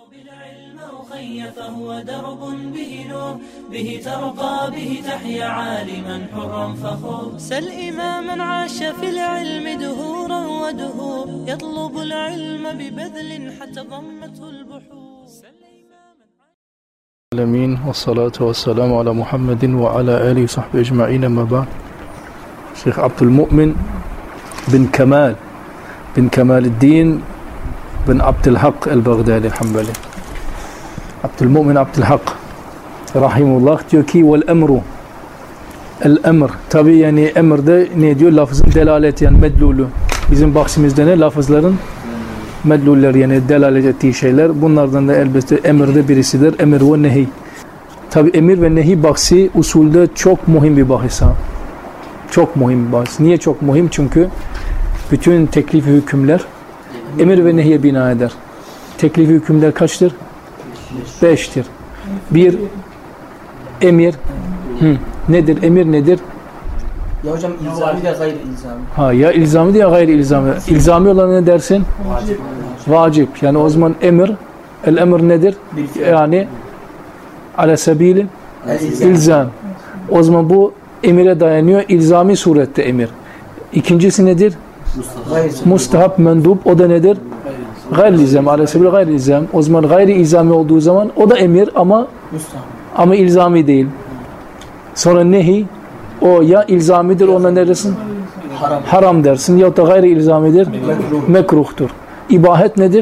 بالعلم أخي فهو درب به نور به ترقى به تحيا عالما حرا فخور سل إماما عاش في العلم دهورا ودهور يطلب العلم ببذل حتى ضمته البحور العالمين والصلاة والسلام على محمد وعلى آله وصحبه أجمعين. أما بعد، Şeyh Abdülmu'min bin Kemaleddin bin Abdülhak el-Baghdadi el-Hanbali. Abdülmu'min Abdülhak rahimullah diyor ki vel emru, el-emr, tabi yani emrde ne diyor? Lafızın delaleti, yani medlulu. Bizim bahsimizde ne? Lafızların medlulleri, yani delalet ettiği şeyler. Bunlardan da elbette emirde birisidir. Emir ve nehi. Tabi emir ve nehi bahsi usulde çok mühim bir bahis. Çok mühim bir bahis. Niye çok mühim? Çünkü bütün teklifi hükümler emir ve nehiye bina eder. Teklifi hükümler kaçtır? 5'tir. Bir, emir. Nedir? Emir nedir? Ya hocam ilzami de gayri ilzami. Ya ilzami de ya gayri ilzami. İlzami olan ne dersin? Vacip. Vacip. Yani o zaman emir, el-emir nedir? Yani ala sebili ilzam. O zaman bu emire dayanıyor. İlzami surette emir. İkincisi nedir? Mustahap, mendup. O da nedir? Gayri ilzam. Ala sebili gayri ilzam. O zaman gayri ilzami olduğu zaman o da emir ama ilzami değil. Sonra nehi, o ya ilzamidir, ona ne dersin? Haram dersin. Ya da gayri ilzamidir, mekruhtur. İbahet nedir?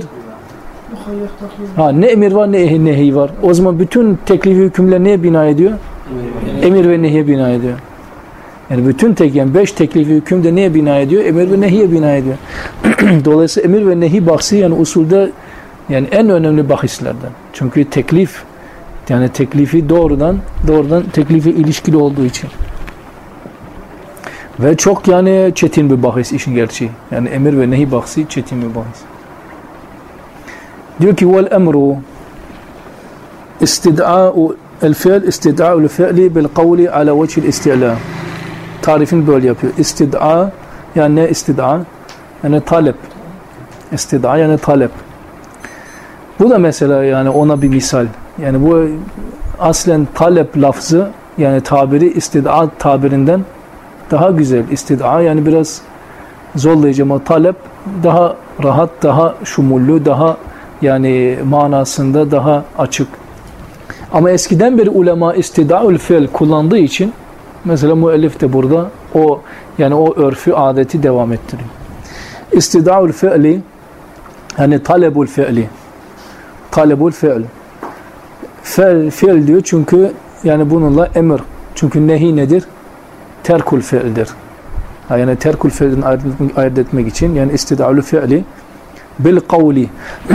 Ne emir var ne nehi var. O zaman bütün teklifi hükümler neye bina ediyor? Emir ve nehiye bina ediyor. Yani bütün 5 teklifi hüküm de neye bina ediyor? Emir ve nehiye bina ediyor. Dolayısıyla emir ve nehi bahsi yani usulde yani en önemli bahislerden. Çünkü teklif, yani teklifi doğrudan teklifi ilişkili olduğu için. Ve çok yani çetin bir bahis işin gerçeği. Yani emir ve nehi bahsi çetin bir bahis. Diyor ki vel emru istid'a'u el-fi'l istid'a'u'l fi'li bil kavli ala vecih'l isti'la. Tarifini böyle yapıyor. İstid'a yani ne istid'a? Yani talep. İstid'a yani talep. Bu da mesela yani ona bir misal. Yani bu aslen talep lafzı yani tabiri istid'a tabirinden daha güzel. İstid'a yani biraz zorlayıcı ama talep daha rahat, daha şumullu, daha yani manasında daha açık. Ama eskiden beri ulema istida'ul fi'l kullandığı için mesela müellif de burada o yani o örfü, adeti devam ettiriyor. İstida'ul fi'li yani talebul fi'li. Talebul fi'l. Fi'l diyor çünkü yani bununla emir. Çünkü nehi nedir? Terkul fi'ldir. Yani terkul fi'lden ayırt etmek için yani istida'ul fi'li bil kavli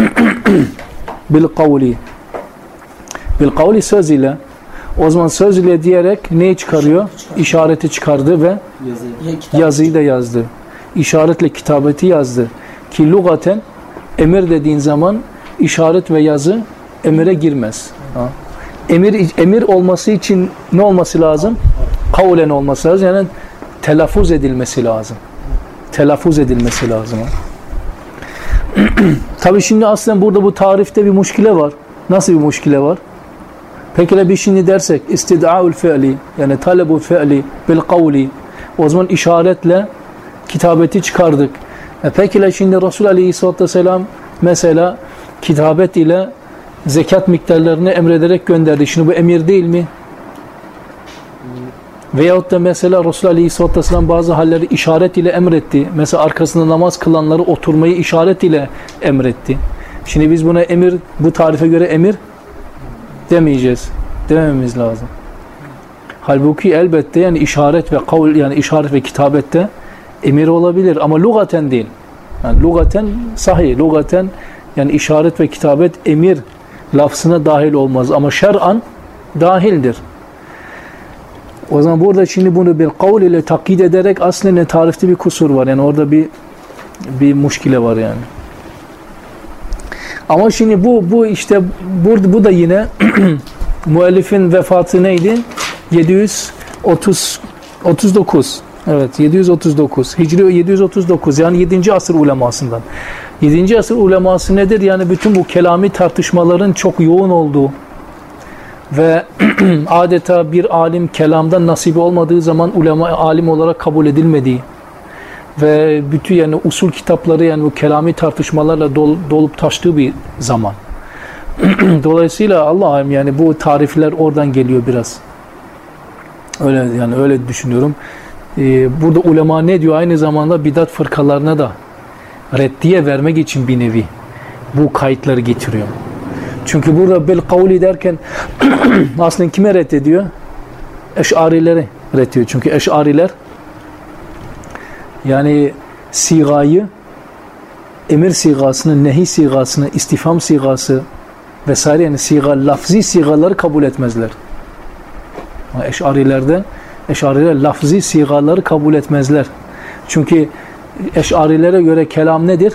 bil kavli söz ile, o zaman söz ile diyerek neyi çıkarıyor? İşareti çıkardı ve yazıyı da yazdı. İşaretle kitabeti yazdı. Ki lugaten emir dediğin zaman işaret ve yazı emire girmez. Emir olması için ne olması lazım? Kavlen olması lazım. Yani telaffuz edilmesi lazım. Telaffuz edilmesi lazım. Tabii şimdi aslında burada bu tarifte bir muşkile var. Nasıl bir muşkile var? Peki bir şimdi dersek istid'a'ul fi'li yani talebul fi'li bil kavli, o zaman işaretle kitabeti çıkardık. Peki şimdi Resul Aleyhisselatü Vesselam mesela kitabet ile zekat miktarlarını emrederek gönderdi. Şimdi bu emir değil mi? Veyahut da mesela Resul Aleyhisselatü Vesselam bazı halleri işaret ile emretti. Mesela arkasında namaz kılanları oturmayı işaret ile emretti. Şimdi biz buna emir, bu tarife göre emir demeyeceğiz. Demememiz lazım. Halbuki elbette yani işaret ve kavl yani işaret ve kitabette emir olabilir ama lugaten değil. Yani lugaten sahih, lugaten yani işaret ve kitabet emir lafzına dahil olmaz ama şer'an dahildir. O zaman burada şimdi bunu bir kavl ile takyit ederek aslında tarifte bir kusur var. Yani orada bir muşkile var yani. Ama şimdi bu işte bu da yine müellifin vefatı neydi? 739. Evet, 739. Hicri 739 yani 7. asır ulemasından. 7. asır uleması nedir? Yani bütün bu kelami tartışmaların çok yoğun olduğu ve adeta bir alim kelamdan nasibi olmadığı zaman ulema alim olarak kabul edilmediği ve bütün yani usul kitapları yani bu kelami tartışmalarla dolup taştığı bir zaman. Dolayısıyla Allah'ım yani bu tarifler oradan geliyor biraz. Öyle yani öyle düşünüyorum. Burada ulema ne diyor? Aynı zamanda bidat fırkalarına da reddiye vermek için bir nevi bu kayıtları getiriyor. Çünkü burada bil kavli derken aslında kime reddediyor? Eş'arileri reddediyor. Çünkü Eş'ariler yani sigayı, emir sigasını, nehi sigasını, istifham sigası vesaire yani lafzi sigaları kabul etmezler. Eş'ariler lafzi sigaları kabul etmezler. Çünkü Eş'arilere göre kelam nedir?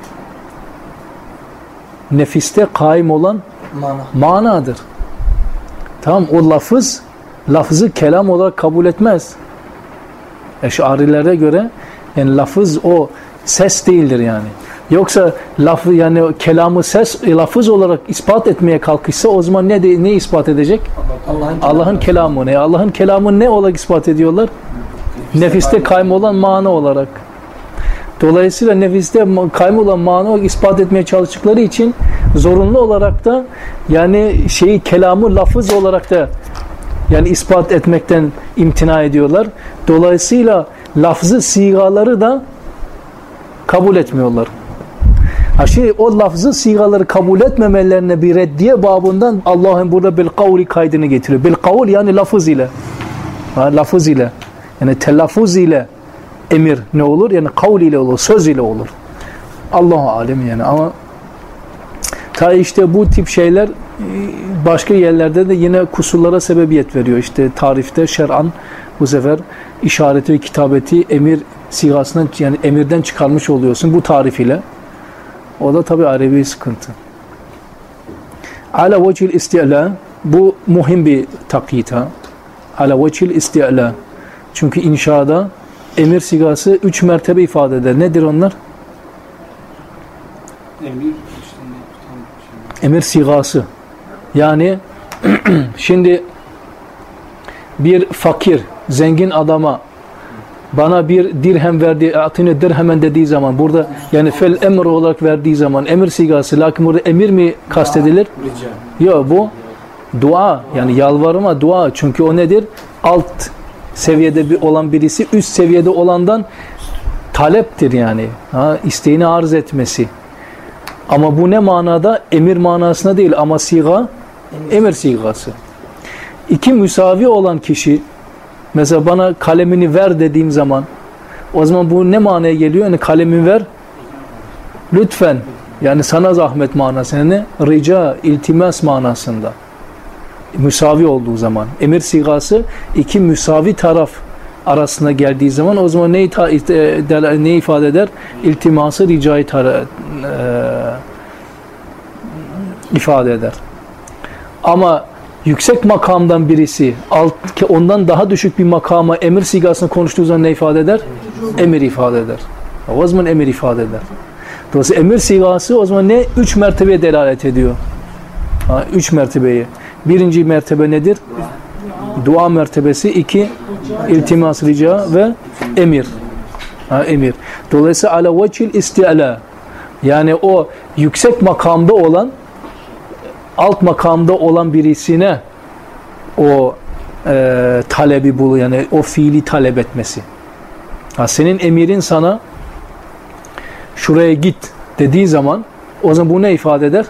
Nefiste kaim olan manadır. Tamam, o lafzı kelam olarak kabul etmez. Eş'arilere göre yani lafız o ses değildir yani. Yoksa yani kelamı lafız olarak ispat etmeye kalkışsa o zaman ne ispat edecek? Allah'ın kelamı ne? Allah'ın kelamı ne olarak ispat ediyorlar? Nefiste kaim olan mana olarak. Dolayısıyla nefiste kaim olan mana olarak ispat etmeye çalıştıkları için zorunlu olarak da yani kelamı lafız olarak da yani ispat etmekten imtina ediyorlar. Dolayısıyla lafzı sigaları da kabul etmiyorlar. O lafzı sigaları kabul etmemelerine bir reddiye babından Allah'ın burada bil kavli kaydını getiriyor. Bil kavl yani lafız ile. Lafız ile. Yani telaffuz ile emir ne olur? Yani kavl ile olur, söz ile olur. Allahu alem yani ama ta işte bu tip şeyler başka yerlerde de yine kusurlara sebebiyet veriyor. İşte tarifte şer'an bu sefer işareti ve kitabeti emir sigasından yani emirden çıkarmış oluyorsun bu tarif ile. O da tabi ayrı bir sıkıntı. Ala vecihil isti'la bu muhim bir takyit ha. Ala vecihil isti'la. Çünkü inşaada emir sigası 3 mertebe ifade eder. Nedir onlar? Emir sigası. Yani şimdi bir fakir, zengin adama bana bir dirhem verdi, atine dirhemen dediği zaman burada yani fel emr olarak verdiği zaman emir sigası, lakin burada emir mi kastedilir? Yok, bu dua yani yalvarma dua. Çünkü o nedir? Alt seviyede olan birisi üst seviyede olandan taleptir yani. İsteğini arz etmesi. Ama bu ne manada? Emir manasına değil ama siga emir sigası. İki müsavi olan kişi mesela bana kalemini ver dediğim zaman o zaman bu ne manaya geliyor? Yani kalemi ver lütfen yani sana zahmet manasında ne? Rica, iltimas manasında. Müsavi olduğu zaman. Emir sigası iki müsavi taraf arasında geldiği zaman o zaman ne ifade eder? İltiması, ricayı ifade eder. Ama yüksek makamdan birisi ondan daha düşük bir makama emir sigasını konuştuğu zaman ne ifade eder? Emir ifade eder. O zaman emir ifade eder. Dolayısıyla emir sigası o zaman ne? 3 mertebeye delalet ediyor. 3 mertebeyi. Birinci mertebe nedir? Dua mertebesi. 2 iltimas, rica ve emir. Emir. Dolayısıyla ala vecihil isti'la yani o yüksek makamda olan alt makamda olan birisine o talebi yani o fiili talep etmesi. Senin emirin sana şuraya git dediği zaman o zaman bu ne ifade eder?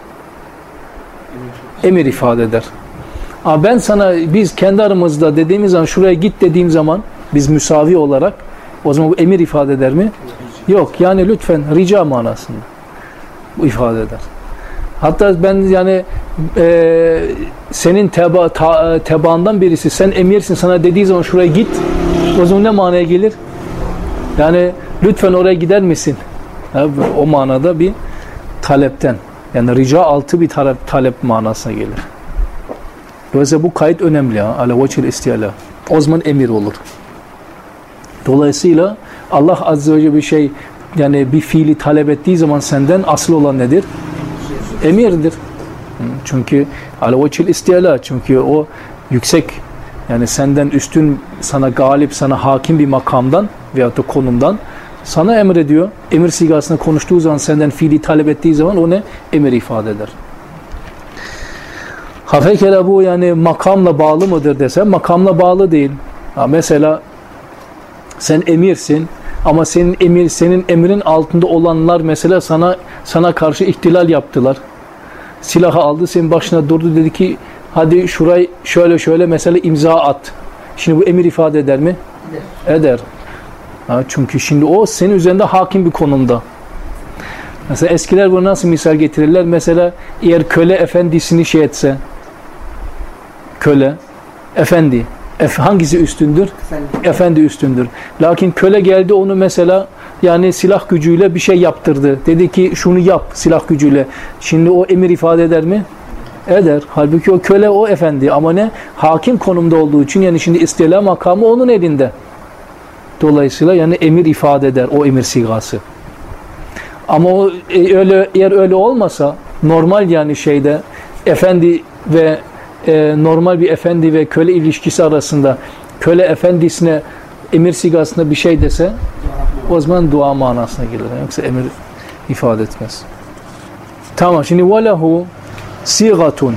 Emir ifade eder. Ama ben sana biz kendi aramızda dediğimiz zaman şuraya git dediğim zaman biz müsavi olarak o zaman bu emir ifade eder mi? Yok. Yani lütfen rica manasında bu ifade eder. Hatta ben yani senin tebaandan birisi sen emirsin sana dediği zaman şuraya git o zaman ne manaya gelir? Yani lütfen oraya gider misin? O manada bir talepten yani rica altı bir talep manasına gelir. Dolayısıyla bu kayıt önemli. Ala vecihil isti'la. O zaman emir olur. Dolayısıyla Allah Azze ve Celle bir şey yani bir fiili talep ettiği zaman senden asıl olan nedir? Emirdir. Çünkü ala vecihil istila, çünkü o yüksek, yani senden üstün, sana galip, sana hakim bir makamdan veyahut da konumdan sana emrediyor. Emir sigasında konuştuğu zaman, senden fiili talep ettiği zaman o ne? Emir ifade eder. Pekala bu yani makamla bağlı mıdır desem, makamla bağlı değil. Mesela sen emirsin ama senin emrin altında olanlar mesela sana karşı ihtilal yaptılar. Silahı aldı, senin başına durdu, dedi ki hadi şurayı şöyle mesela imza at. Şimdi bu emir ifade eder mi? Eder. Çünkü şimdi o senin üzerinde hakim bir konumda. Mesela eskiler bunu nasıl misal getirirler? Mesela eğer köle efendisini etse, köle, efendi. Hangisi üstündür? Efendi üstündür. Lakin köle geldi, onu mesela yani silah gücüyle bir şey yaptırdı. Dedi ki şunu yap silah gücüyle. Şimdi o emir ifade eder mi? Eder. Halbuki o köle o efendi ama ne? Hakim konumda olduğu için, yani şimdi istila makamı onun elinde. Dolayısıyla yani emir ifade eder o emir sigası. Ama o eğer öyle olmasa, normal yani efendi ve normal bir efendi ve köle ilişkisi arasında köle efendisine emir sigasında bir şey dese, o zaman dua manasına gelir. Yoksa emir ifade etmez. Tamam, şimdi وَلَهُ sigatun,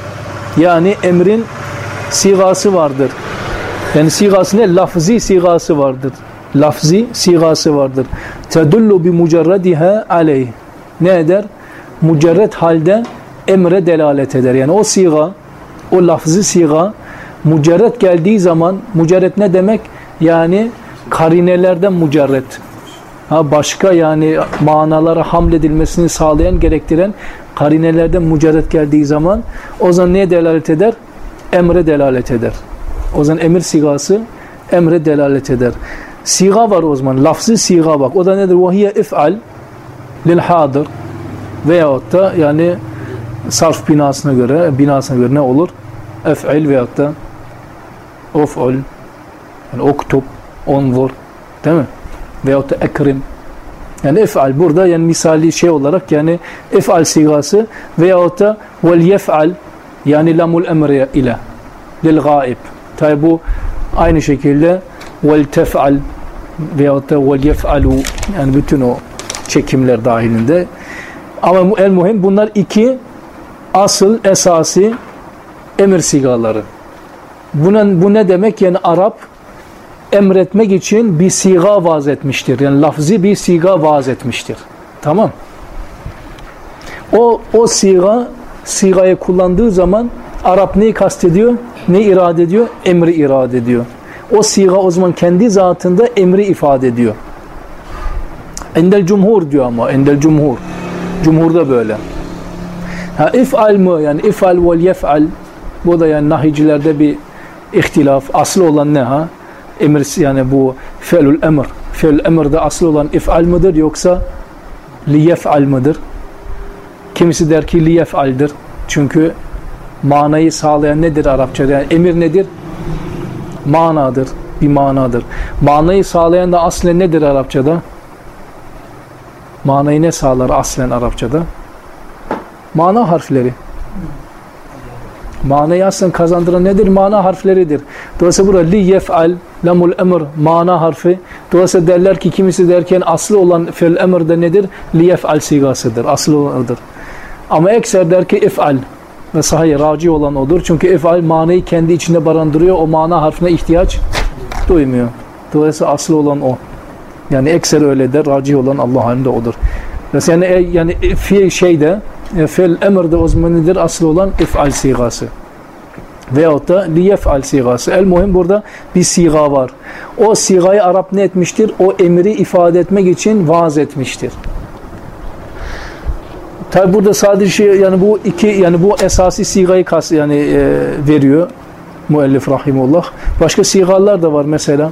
yani emrin sigası vardır. Yani sigası ne? Lafzi sigası vardır. Lafzi sigası vardır. تَدُلُّ بِمُجَرَّدِهَا عَلَيْهِ, ne eder? Mücerred halde emre delalet eder. Yani o siga, o lafzi siga mücerred geldiği zaman, mücerred ne demek? Yani karinelerden mücerred. Başka yani manalara hamledilmesini sağlayan, gerektiren karinelerden mücerred geldiği zaman o zaman neye delalet eder? Emre delalet eder. O zaman emir sigası emre delalet eder. Siga var o zaman. Lafzı siga bak. O da nedir? وَهِيَ اِفْعَلْ لِلْحَاضِرِ veyahut da yani sarf binasına göre ne olur? Ef'il veyahut da uf'ul, yani oktub, onvur, değil mi? Veyahut da ekrim. Yani ef'al burada yani misali olarak yani ef'al sigası veyahut da vel yef'al, yani lamul emri ile lil gaib. Tabi bu aynı şekilde vel tef'al veyahut da vel yef'alu, yani bütün o çekimler dahilinde. Ama el muhim bunlar iki asıl esası emir sigaları. Bu ne demek? Yani Arap emretmek için bir siga vaz etmiştir. Yani lafzi bir siga vaz etmiştir. Tamam. O sigayı kullandığı zaman Arap neyi kastediyor? Ne irade ediyor? Emri irade ediyor. O siga o zaman kendi zatında emri ifade ediyor. Endel cumhur diyor ama. Endel cumhur. Cumhurda böyle. İf'al mı? Yani if'al vel yef'al. Bu da yani nahicilerde bir ihtilaf. Aslı olan ne Emir, yani bu fe'lül emr. Fe'lül emr'de aslı olan if'al mıdır yoksa liyef'al mıdır? Kimisi der ki liyef'aldir. Çünkü manayı sağlayan nedir Arapçada? Yani emir nedir? Manadır. Bir manadır. Manayı sağlayan da aslen nedir Arapçada? Manayı ne sağlar aslen Arapçada? Mana harfleri. Manayı aslen kazandıran nedir? Mana harfleridir. Dolayısıyla burada li yef'al, lamul emr, mana harfi. Dolayısıyla derler ki, kimisi derken aslı olan fi'l emr'de nedir? Li yef'al sigasıdır. Aslı olanıdır. Ama ekser der ki if'al. Ve sahih, raci olan odur. Çünkü if'al manayı kendi içinde barındırıyor. O mana harfine ihtiyaç duymuyor. Dolayısıyla aslı olan o. Yani ekser öyle der. Raci olan Allah halinde odur. Yani fiil fi'l emr'de o zaman nedir? Aslı olan if'al sigası. Veyahut da liyef'al sigası. El muhim burada bir siga var. O sigayı Arap ne etmiştir? O emri ifade etmek için vaaz etmiştir. Tabi burada sadece yani bu esası sigayı veriyor müellif rahimullah. Başka sigalar da var mesela.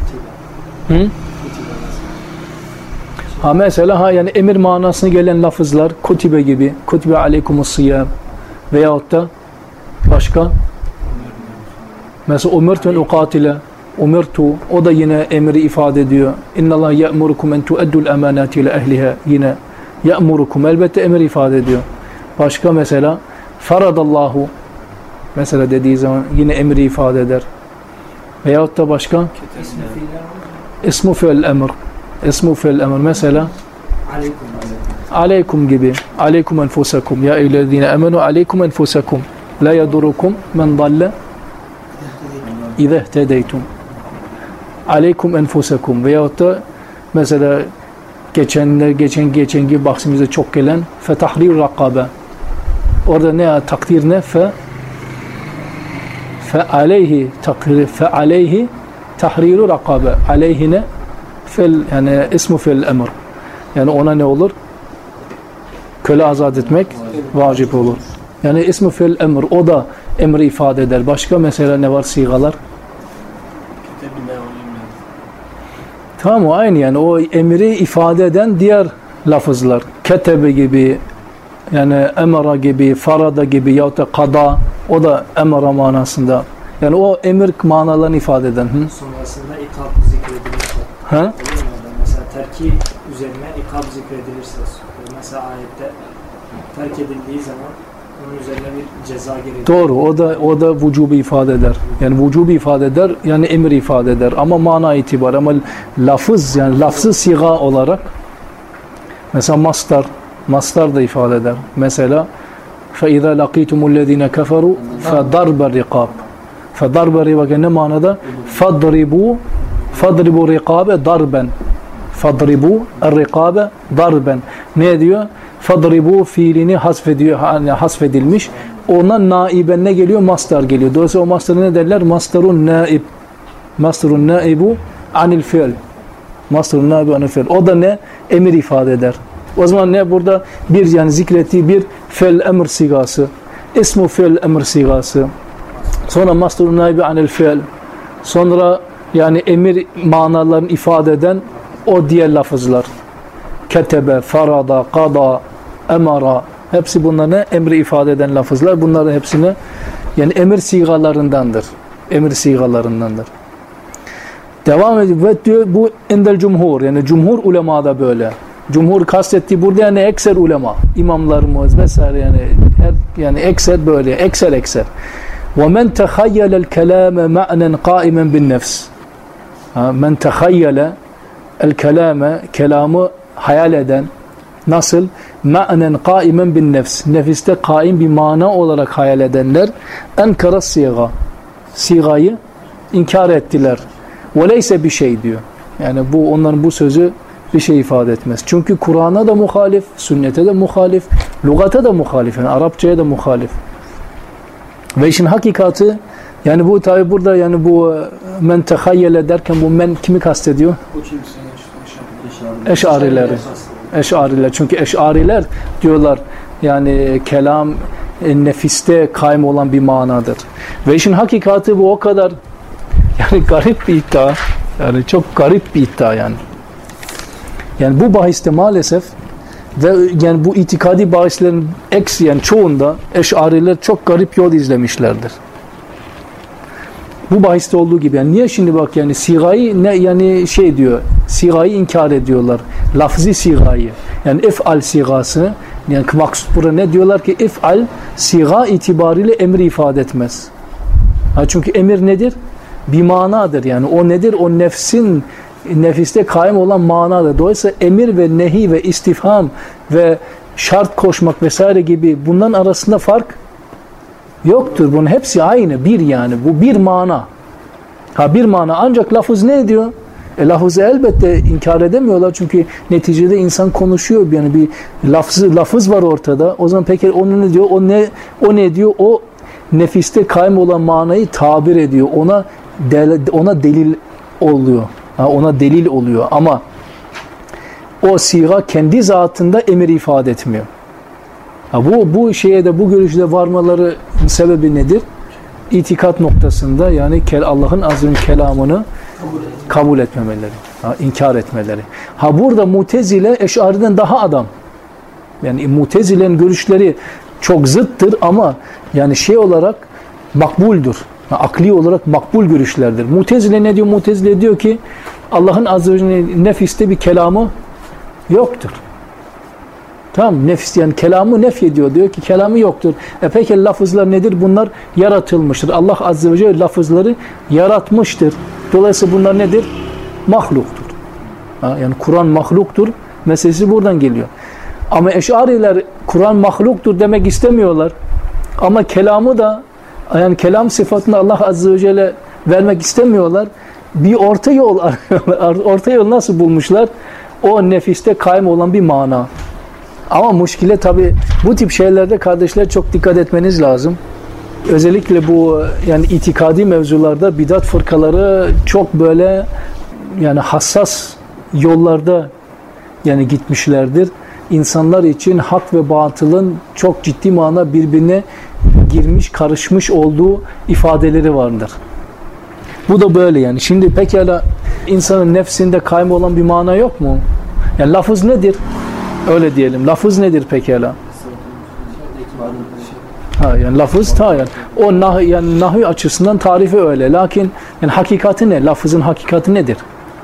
Mesela yani emir manasına gelen lafızlar kutibe gibi, kutibe aleykumussiyam veyahut da başka mesela umirtu en uqatile, umirtu, o da yine emri ifade ediyor. İnnallâhe ye'murukum en tu'eddul emanati ile ehliha, yine ye'murukum, elbette emir ifade ediyor. Başka mesela faradallahu mesela dediği zaman yine emri ifade eder. Veyahut da başka ismu fi'l emr. İsmu fi'l emr mesela aleykum gibi. Aleykum enfusakum. Ya eyyühellezine amenu aleykum enfusakum. La yadurukum men dalle İza ihtedeytum. Aleykum enfusakum. Veyahut da mesela geçen gibi bahsimizde çok gelen fetahrir rakabe. Orada ne takdir ne? Fe aleyhi takdir, fe aleyhi tahriru rakabe. Aleyhine yani ismu fi'l emr. Yani ona ne olur? Köle azat etmek vacip olur. Yani ismu fi'l emr, o da emri ifade eder. Başka mesela ne var sigalar? Tamam, o aynı yani o emri ifade eden diğer lafızlar. Ketebe gibi, yani emara gibi, farada gibi yahut da kada, o da emara manasında. Yani o emir manalarını ifade eden. Sonrasında ikab zikredilirse. Ha? Mesela terki üzerine ikab zikredilirse. Mesela ayette terk edildiği zaman onun üzerine bir ceza gerekiyor. Doğru, o da vücubu ifade eder. Yani vücubu ifade eder, yani emir ifade eder. Ama mana itibar, ama lafız, yani lafzı siga olarak mesela mastar da ifade eder. Mesela فَاِذَا لَقِيتُمُ الَّذ۪ينَ كَفَرُوا فَضَرْبَ الرِّقَابِ فَضَرْبَ الرِّقَابِ ne manada? فَضْرِبُوا الرِّقَابَ darben. فَضْرِبُوا الرِّقَابَ darben. Ne diyor? Fadribu fiilini hasfediyor, yani hasfedilmiş. Ona naiben ne geliyor? Mastar geliyor. Dolayısıyla o mastarı ne derler? Mastarun naib. Mastarun naibu anil fiil. Mastarun naibu anil fiil. O da ne? Emir ifade eder. O zaman ne? Burada bir yani zikrettiği bir fiil emir sigası. İsmu fiil emir sigası. Sonra mastarun naibu anil fiil. Sonra yani emir manalarını ifade eden o diğer lafızlar. Ketebe, farada, kada, emara, hepsi bunlar ne? Emri ifade eden lafızlar. Bunların hepsine yani emir sigalarındandır. Emir sigalarındandır. Devam ediyor. Ve diyor bu indel cumhur. Yani cumhur ulemada böyle. Cumhur kastettiği burada yani ekser ulema. İmamlarımız vesaire yani ekser böyle. Ekser. Ve men tehayyelel kelame ma'nen qaimen bin nefs. Men tehayyele el kelame, kelamı hayal eden, nasıl? Ma'nen kaimen bin nefs. Nefiste kaim bir mana olarak hayal edenler enkara siga. Sigayı inkar ettiler. Veleyse bir şey diyor. Yani bu onların bu sözü bir şey ifade etmez. Çünkü Kur'an'a da muhalif, sünnete de muhalif, lügata da muhalif, yani Arapçaya da muhalif. Ve işin hakikati yani bu tabi burada yani bu men tehayyele derken bu men kimi kastediyor? Eş'ariler. Çünkü Eş'ariler diyorlar yani kelam nefiste kaim olan bir manadır. Ve işin hakikati bu o kadar yani garip bir iddia. Yani çok garip bir iddia yani. Yani bu bahiste maalesef ve yani bu itikadi bahislerin yani çoğunda Eş'ariler çok garip yol izlemişlerdir. Bu bahiste olduğu gibi yani niye şimdi bak yani sigayı ne yani şey diyor, sigayı inkar ediyorlar, lafzi sigayı yani if'al sigası, yani maksud burada ne diyorlar ki if'al siga itibariyle emri ifade etmez. Çünkü emir nedir? Bir manadır yani o nedir? O nefiste kaim olan manadır. Dolayısıyla emir ve nehi ve istifham ve şart koşmak vesaire gibi bunların arasında fark yoktur. Bunun hepsi aynı bir yani. Bu bir mana. Bir mana. Ancak lafız ne diyor? Lafızı elbette inkar edemiyorlar. Çünkü neticede insan konuşuyor. Yani bir lafız var ortada. O zaman peki onu ne diyor? O ne diyor? O nefiste kaim olan manayı tabir ediyor. Ona delil oluyor. Ona delil oluyor. Ama o siga kendi zatında emir ifade etmiyor. Bu şeye de bu görüşte varmaları sebebi nedir? İtikat noktasında yani Allah'ın azim kelamını kabul etmemeleri, inkar etmeleri. Burada Mutezile Eş'ari'den daha adam. Yani Mutezile'nin görüşleri çok zıttır ama yani şey olarak makbuldür. Akli olarak makbul görüşlerdir. Mutezile ne diyor? Mutezile diyor ki Allah'ın azze ve celle nefiste bir kelamı yoktur. Tamam, nefis yani kelamı nef ediyor. Diyor ki kelamı yoktur. Peki lafızlar nedir? Bunlar yaratılmıştır. Allah azze ve celle lafızları yaratmıştır. Dolayısıyla bunlar nedir? Mahluktur. Yani Kur'an mahluktur meselesi buradan geliyor. Ama Eş'ariler Kur'an mahluktur demek istemiyorlar. Ama kelamı da yani kelam sıfatını Allah azze ve celle vermek istemiyorlar. Bir orta yol arıyorlar. Orta yol nasıl bulmuşlar? O nefiste kaim olan bir mana. Ama müşkile tabi bu tip şeylerde kardeşler çok dikkat etmeniz lazım. Özellikle bu yani itikadi mevzularda bidat fırkaları çok böyle yani hassas yollarda yani gitmişlerdir. İnsanlar için hak ve batılın çok ciddi manada birbirine girmiş, karışmış olduğu ifadeleri vardır. Bu da böyle yani. Şimdi pekala insanın nefsinde kaym olan bir mana yok mu? Yani lafız nedir? Öyle diyelim. Lafız nedir pekala? Yani lafız yani o yani nahi açısından tarifi öyle. Lakin yani hakikati ne? Lafızın hakikati nedir?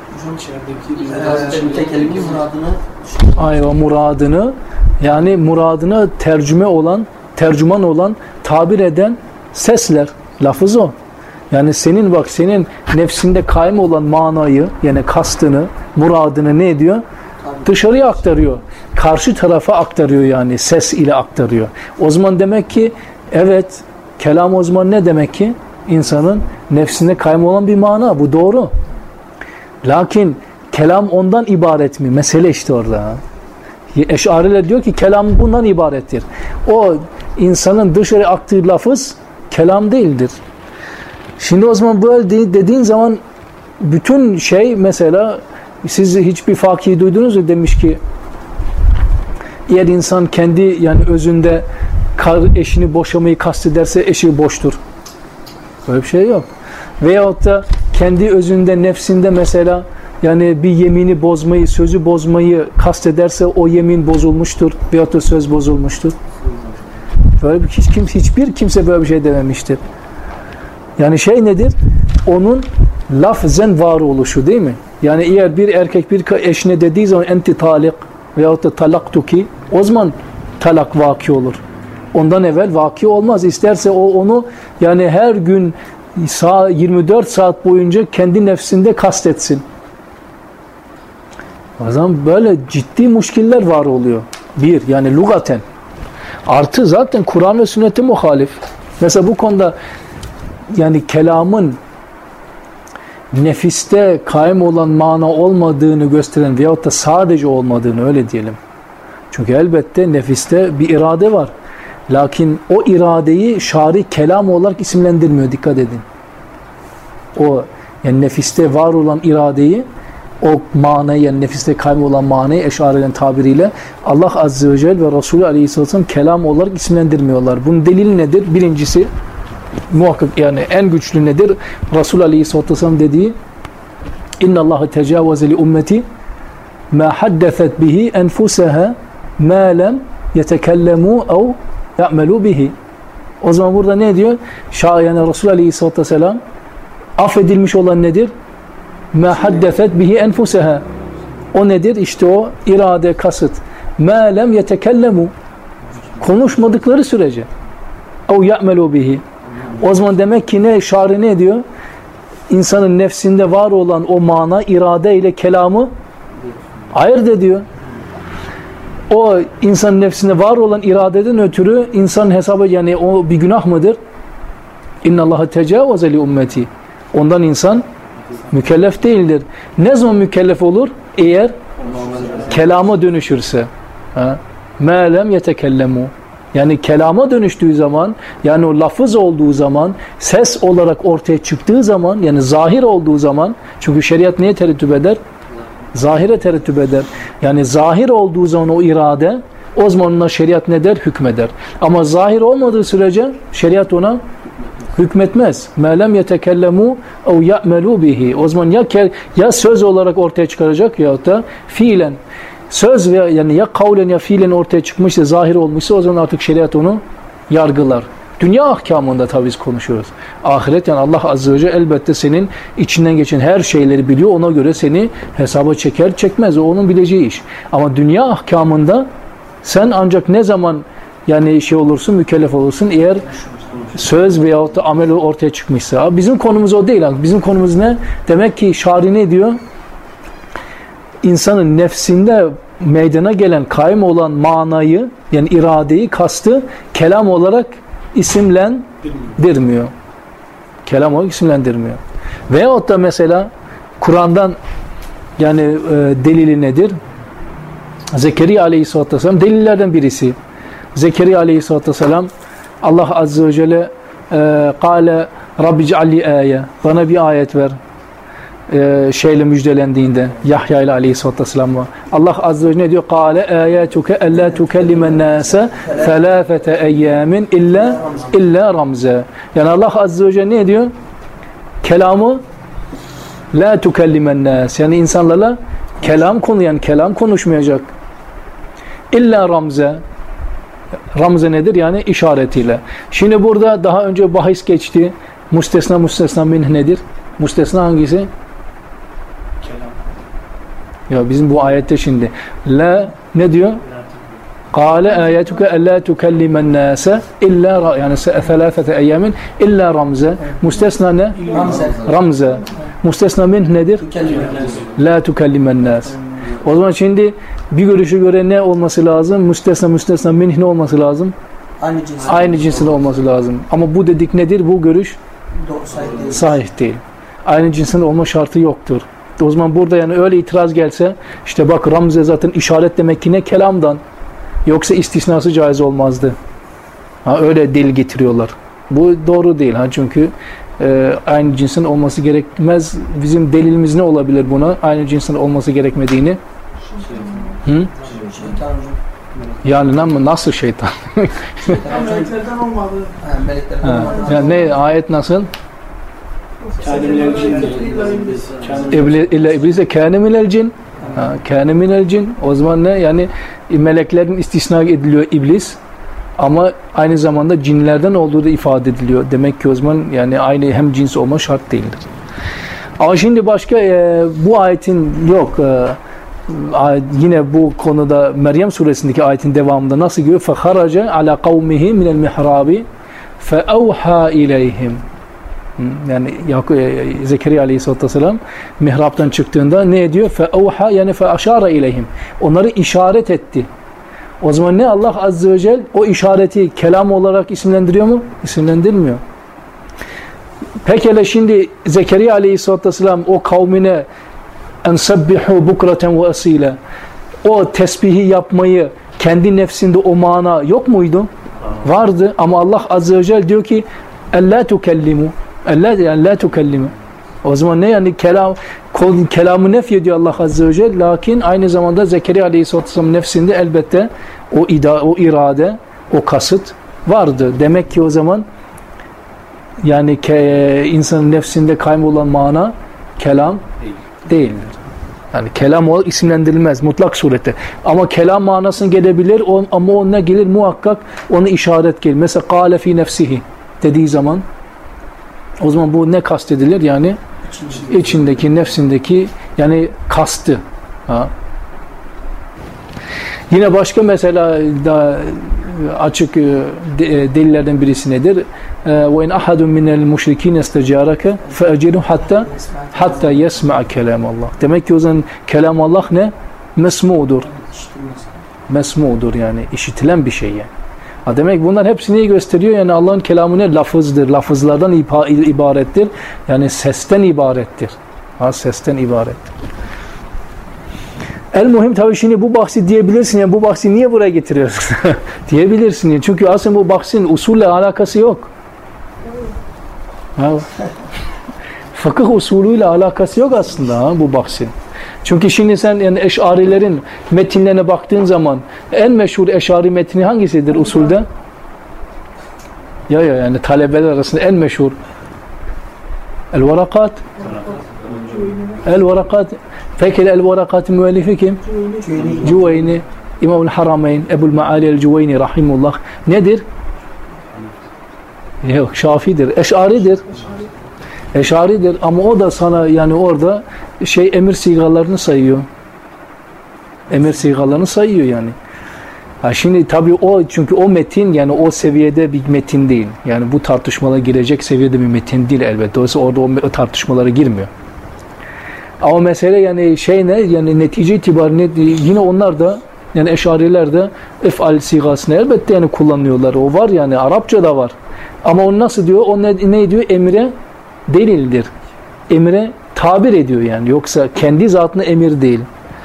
Ayva muradını yani muradına tercüman olan, tabir eden sesler. Lafız o. Yani senin nefsinde kaim olan manayı yani kastını, muradını ne ediyor? Dışarıya aktarıyor. Karşı tarafa aktarıyor yani. Ses ile aktarıyor. O zaman demek ki evet kelam o zaman ne demek ki? İnsanın nefsinde kaim olan bir mana. Bu doğru. Lakin kelam ondan ibaret mi? Mesele işte orada. Eş'ariler diyor ki kelam bundan ibarettir. O insanın dışarı aktığı lafız kelam değildir. Şimdi o zaman böyle dediğin zaman bütün şey mesela siz hiçbir fakih duydunuz mu? Demiş ki eğer insan kendi yani özünde eşini boşamayı kastederse eşi boştur. Böyle bir şey yok. Veyahut da kendi özünde nefsinde mesela yani bir yemini bozmayı, sözü bozmayı kastederse o yemin bozulmuştur veyahut da söz bozulmuştur. Böyle hiçbir kimse böyle bir şey dememiştir. Yani şey nedir? Onun lafzen var oluşu değil mi? Yani eğer bir erkek bir eşine dediği zaman enti talik veyahut da talaktuki o zaman talak vaki olur. Ondan evvel vaki olmaz. İsterse o onu yani her gün 24 saat boyunca kendi nefsinde kastetsin. O zaman böyle ciddi müşkiller var oluyor. Bir yani lugaten. Artı zaten Kur'an ve sünnete muhalif. Mesela bu konuda yani kelamın nefiste kaim olan mana olmadığını gösteren veyahut da sadece olmadığını öyle diyelim. Çünkü elbette nefiste bir irade var. Lakin o iradeyi şari kelam olarak isimlendirmiyor. Dikkat edin. O yani nefiste var olan iradeyi o manayı yani nefiste kaim olan manayı Eş'arilerin tabiriyle Allah Azze ve Celle ve Resulü Aleyhisselam kelam olarak isimlendirmiyorlar. Bunun delili nedir? Birincisi muhakkak yani en güçlü nedir? Resul Aleyhisselam dediği İnna Allahe tecavüze li ummeti ma haddeset bihi enfusaha ma lem yetekellemu ev ya'melu bihi. O zaman burada ne diyor? Yani Resul Aleyhisselam affedilmiş olan nedir? Ma haddeset bihi enfusaha. O nedir? İşte o irade, kasıt. Ma lem yetekellemu. Konuşmadıkları sürece. Ev ya'melu bihi. O zaman demek ki ne? Şari ne diyor? İnsanın nefsinde var olan o mana, irade ile kelamı ayırt ediyor. O insanın nefsinde var olan iradeden ötürü insan hesabı yani o bir günah mıdır? İnna Allaha tecavüze li ummeti. Ondan insan mükellef değildir. Ne zaman mükellef olur? Eğer kelama dönüşürse. Ma lem yetekellemu. Yani kelama dönüştüğü zaman, yani o lafız olduğu zaman, ses olarak ortaya çıktığı zaman, yani zahir olduğu zaman, çünkü şeriat neye terettüp eder? Zahire terettüp eder. Yani zahir olduğu zaman o irade, o zaman ona şeriat ne der? Hükmeder. Ama zahir olmadığı sürece şeriat ona hükmetmez. مَا لَمْ يَتَكَلَّمُوا اَوْ يَأْمَلُوا بِهِ. O zaman ya söz olarak ortaya çıkaracak ya da fiilen. Söz veya yani ya kavlen ya fiilen ortaya çıkmışsa, zahir olmuşsa o zaman artık şeriat onu yargılar. Dünya ahkamında tabii biz konuşuyoruz. Ahiret yani Allah Azze ve Celle elbette senin içinden geçen her şeyleri biliyor. Ona göre seni hesaba çeker çekmez. O onun bileceği iş. Ama dünya ahkamında sen ancak ne zaman yani şey olursun, mükellef olursun eğer söz veyahut da amel ortaya çıkmışsa. Bizim konumuz o değil. Bizim konumuz ne? Demek ki şari ne diyor? İnsanın nefsinde meydana gelen, kaim olan manayı, yani iradeyi, kastı kelam olarak isimlendirmiyor. Kelam olarak isimlendirmiyor. Veyahut da mesela Kur'an'dan yani delili nedir? Zekeriya Aleyhisselatü Vesselam delillerden birisi. Zekeriya Aleyhisselatü Vesselam Allah Azze ve Celle Kale Rabbi cealli ayet, bana bir ayet ver şeyle müjdelendiğinde Yahya ile Aleyhisselatü Vesselam'a Allah Azze ve Celle ne diyor? Kale ayetuke ella tukellimen nase felâfete eyyamin illa ramze. Yani Allah Azze ve Celle ne diyor? Kelamı la tukellimen nase, yani insanlarla kelam konuşmayacak. İlla ramze. Ramze nedir? Yani işaretiyle. Şimdi burada daha önce bahis geçti. Müstesna min nedir? Müstesna hangisi? Kelam. Ya bizim bu ayette şimdi la ne diyor? Kâle âyetuke ellâ tukellimen nâse illa yani selâfete eyyamin illa ramze. Müstesna ne? Ramze. Müstesna min nedir? La tukellimen nâse. O zaman şimdi bir görüşe göre ne olması lazım? Müstesna min ne olması lazım? Aynı cinsin olması lazım. Ama bu dedik nedir? Bu görüş sahih değil. Aynı cinsin olma şartı yoktur. O zaman burada yani öyle itiraz gelse işte bak ramze zaten işaret demek ki ne kelamdan. Yoksa istisnası caiz olmazdı. Öyle delil getiriyorlar. Bu doğru değil. Çünkü aynı cinsin olması gerekmez. Bizim delilimiz ne olabilir buna? Aynı cinsin olması gerekmediğini. Yani nasıl şeytan? Meleklerden olmadı. Yani ne ayet nasıl? İlla iblise kâne minel cin. Kâne minel cin. O zaman ne? Yani meleklerin istisna ediliyor iblis. Ama aynı zamanda cinlerden olduğu da ifade ediliyor. Demek ki o zaman yani aynı hem cins olma şart değildir. Ama şimdi başka bu ayetin yok. Yine bu konuda Meryem suresindeki ayetin devamında nasıl diyor? فَخَرَجَ عَلَى قَوْمِهِ مِنَ الْمِحْرَابِ فَأَوْحَى اِلَيْهِمْ. Yani Zekeriya Aleyhisselatü Vesselam mihraptan çıktığında ne ediyor? فَأَوْحَى yani فَأَشَارَ اِلَيْهِمْ. Onları işaret etti. O zaman ne Allah Azze ve Celle o işareti kelam olarak isimlendiriyor mu? İsimlendirmiyor. Pekala şimdi Zekeriya Aleyhisselatü Vesselam o kavmine ensebbihu bukraten ve asile o tesbihi yapmayı kendi nefsinde o mana yok muydu? Vardı ama Allah Azze ve Celle diyor ki ella tukellimu yani la tukellimu. O zaman ne yani kelamı nef ediyor Allah Azze ve Celle, lakin aynı zamanda Zekeriya Aleyhisselatü Vesselam nefsinde elbette o irade, o kasıt vardı. Demek ki o zaman yani insanın nefsinde kaybolan mana kelam değildir. Yani kelam olarak isimlendirilmez mutlak surette. Ama kelam manasına gelebilir ama o ne gelir? Muhakkak onu işaret gelir. Mesela kâle fî nefsihi dediği zaman o zaman bu ne kastedilir? Yani içindeki, nefsindeki yani kastı. Yine başka mesela daha açık delillerden birisi nedir? وَاِنْ أَحَدٌ مِنَ الْمُشْرِكِينَ اسْتَجَارَكَ فَأَجِرُهُ hatta يَسْمَعَ كَلَامَ Allah. Demek ki o zaman kelam Allah ne? Mesmu'dur. Mesmu'dur yani işitilen bir şey yani. Demek bunlar hepsi neyi gösteriyor? Yani Allah'ın kelamı ne? Lafızdır. Lafızlardan ibarettir. Yani sesten ibarettir. Sesten ibarettir. El muhim tabii şimdi bu bahsi diyebilirsin. Yani bu bahsi niye buraya getiriyorsun? Diyebilirsin. Yani. Çünkü aslında bu bahsin usulle alakası yok. Fıkıh usulüyle alakası yok aslında bu bahsin. Çünkü şimdi sen yani eşarilerin metinlerine baktığın zaman en meşhur eşari metni hangisidir usulde? Yani talebeler arasında en meşhur El-Varakat. El-Varakat. Peki El-Varakat'ın müellifi kim? 'Imam-ül Haramayn Ebu'l Maali el-Cüveyni rahimullah. Nedir? Yok, Şafii'dir. Eş'aridir. Eş'aridir ama o da sana yani orada emir sigalarını sayıyor. Emir sigalarını sayıyor yani. Ha şimdi tabii o, çünkü o metin yani o seviyede bir metin değil. Yani bu tartışmalara girecek seviyede bir metin değil elbette. Dolayısıyla orada o tartışmalara girmiyor. Ama mesele yani ne? Yani netice itibariyle yine onlar da yani Eş'ariler de ef'al sigasını elbette yani kullanıyorlar. O var yani Arapçada var. Ama o nasıl diyor? O ne diyor? Emre delildir. Emre tabir ediyor yani. Yoksa kendi zatına emir değil.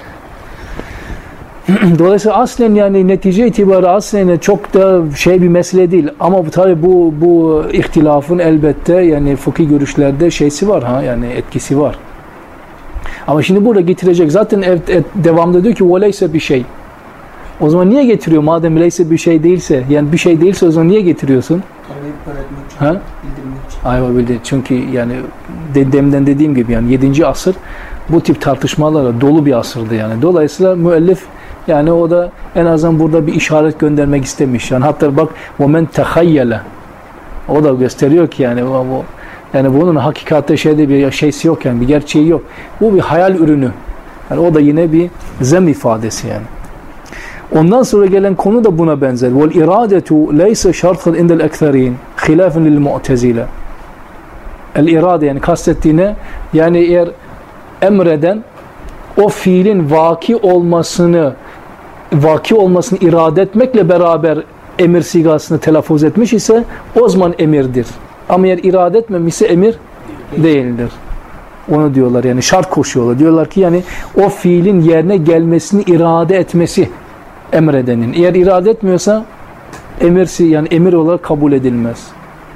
Dolayısıyla aslen yani netice itibariyle aslen çok da bir mesele değil. Ama tabii bu ihtilafın elbette yani fıkhi görüşlerde var yani etkisi var. Ama şimdi burada getirecek zaten devamda diyor ki "Veleyse bir şey." O zaman niye getiriyor madem leyse bir şey değilse? Yani bir şey değilse o zaman niye getiriyorsun? Ha? Ayva bildi. Çünkü yani demden dediğim gibi yani 7. asır bu tip tartışmalara dolu bir asırdı yani. Dolayısıyla müellif yani o da en azından burada bir işaret göndermek istemiş. Yani hatta bak وَمَنْ تَخَيَّلَ o da gösteriyor ki yani bunun hakikatte bir şeysi yok yani bir gerçeği yok. Bu bir hayal ürünü. Yani o da yine bir zem ifadesi yani. Ondan sonra gelen konu da buna benzer. وَالْاِرَادَةُ لَيْسَ شَرْطًا اِنْدَ الْاَكْثَرِينَ خِلَافًا لِلْمُعْتَزِيلَ El-irade yani kastettiğine yani eğer emreden o fiilin vaki olmasını irade etmekle beraber emir sigasını telaffuz etmiş ise o zaman emirdir. Ama eğer irade etmemişse emir değildir. Onu diyorlar yani şart koşuyorlar. Diyorlar ki yani o fiilin yerine gelmesini irade etmesi emredenin. Eğer irade etmiyorsa emir olarak kabul edilmez.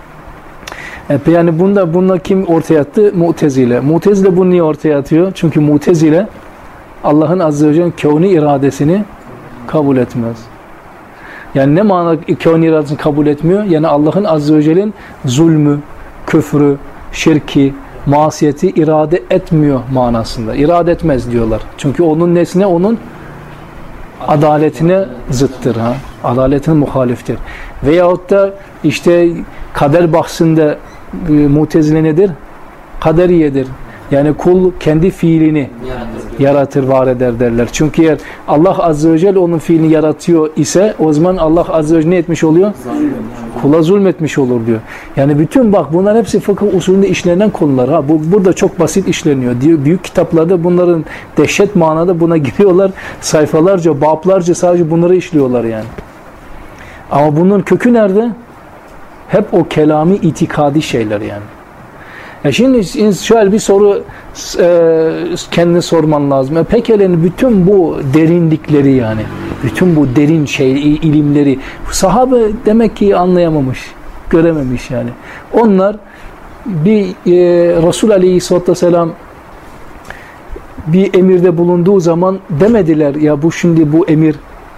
Yani bunda kim ortaya attı? Mu'tezile. Mu'tezile bunu niye ortaya atıyor? Çünkü Mu'tezile Allah'ın azze ve celle'nin kevni iradesini kabul etmez. Yani ne manada kevni iradesini kabul etmiyor? Yani Allah'ın azze ve celle'nin zulmü, küfrü, şirki, masiyeti irade etmiyor manasında. İrade etmez diyorlar. Çünkü onun nesne onun adaletine zıttır. Adaletine muhaliftir. Veyahut da kader bahsinde Mu'tezile nedir? Kaderiyedir. Yani kul kendi fiilini yaratır, var eder derler. Çünkü eğer Allah azze ve celle onun fiilini yaratıyor ise o zaman Allah azze ve celle ne etmiş oluyor? Kula zulmetmiş olur diyor. Yani bütün bunlar hepsi fıkıh usulünde işlenen konular. Burada çok basit işleniyor. Büyük kitaplarda bunların dehşet manada buna giriyorlar. Sayfalarca, bablarca sadece bunları işliyorlar yani. Ama bunun kökü nerede? Hep o kelami itikadi şeyler yani. Şimdi şöyle bir soru kendine sorman lazım. Peki bütün bu derinlikleri yani, bütün bu derin ilimleri sahabe demek ki anlayamamış, görememiş yani. Onlar bir Resul Aleyhisselatü Vesselam bir emirde bulunduğu zaman demediler ya bu emir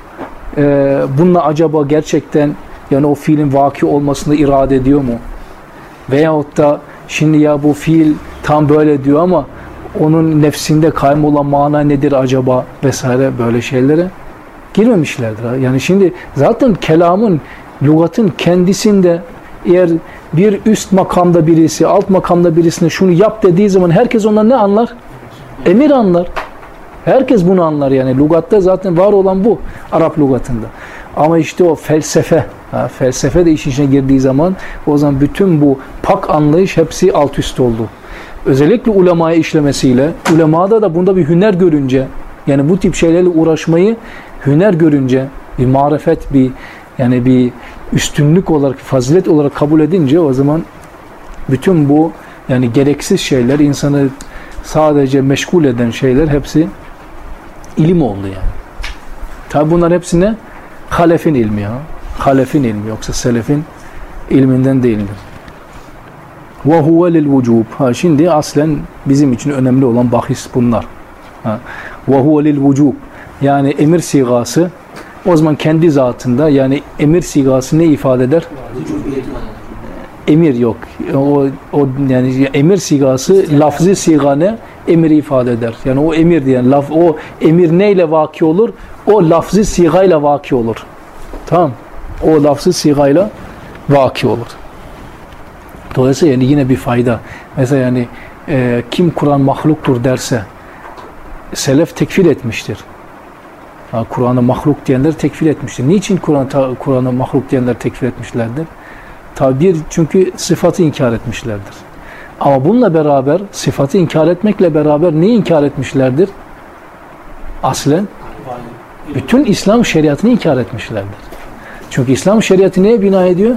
bununla acaba gerçekten yani o fiilin vaki olmasını irade ediyor mu? Veyahut da şimdi bu fiil tam böyle diyor ama onun nefsinde kaym olan mana nedir acaba vesaire böyle şeylere girmemişlerdir. Yani şimdi zaten kelamın, lügatın kendisinde eğer bir üst makamda birisi, alt makamda birisine şunu yap dediği zaman herkes ondan ne anlar? Emir anlar. Herkes bunu anlar yani. Lügatta zaten var olan bu. Arap lügatında. Ama o felsefe, felsefe de işin içine girdiği zaman o zaman bütün bu pak anlayış hepsi alt üst oldu. Özellikle ulemaya işlemesiyle, ulemada da bunda bir hüner görünce, yani bu tip şeylerle uğraşmayı hüner görünce, bir marifet, bir üstünlük olarak, fazilet olarak kabul edince o zaman bütün bu yani gereksiz şeyler, insanı sadece meşgul eden şeyler hepsi ilim oldu yani. Tabi bunlar hepsine halefin ilmi halefin ilmi yoksa selefin ilminden değildir. وَهُوَ لِلْوُجُوبِ Şimdi aslen bizim için önemli olan bahis bunlar. وَهُوَ لِلْوُجُوبِ Yani emir sigası o zaman kendi zatında yani emir sigası ne ifade eder? Emir yok. O yani emir sigası lafzi sigane emiri ifade eder. Yani o emir diyen o emir neyle vaki olur? O lafzi sigayla vaki olur. Tamam. O lafzi sigayla vaki olur. Dolayısıyla yani yine bir fayda. Mesela yani kim Kur'an mahluktur derse selef tekfir etmiştir. Kur'an'ı mahluk diyenler tekfir etmiştir. Niçin Kur'an'ı mahluk diyenler tekfir etmişlerdir? Tabi çünkü sıfatı inkar etmişlerdir. Ama bununla beraber, sıfatı inkar etmekle beraber neyi inkar etmişlerdir? Aslen bütün İslam şeriatını inkar etmişlerdir. Çünkü İslam şeriatı neye bina ediyor?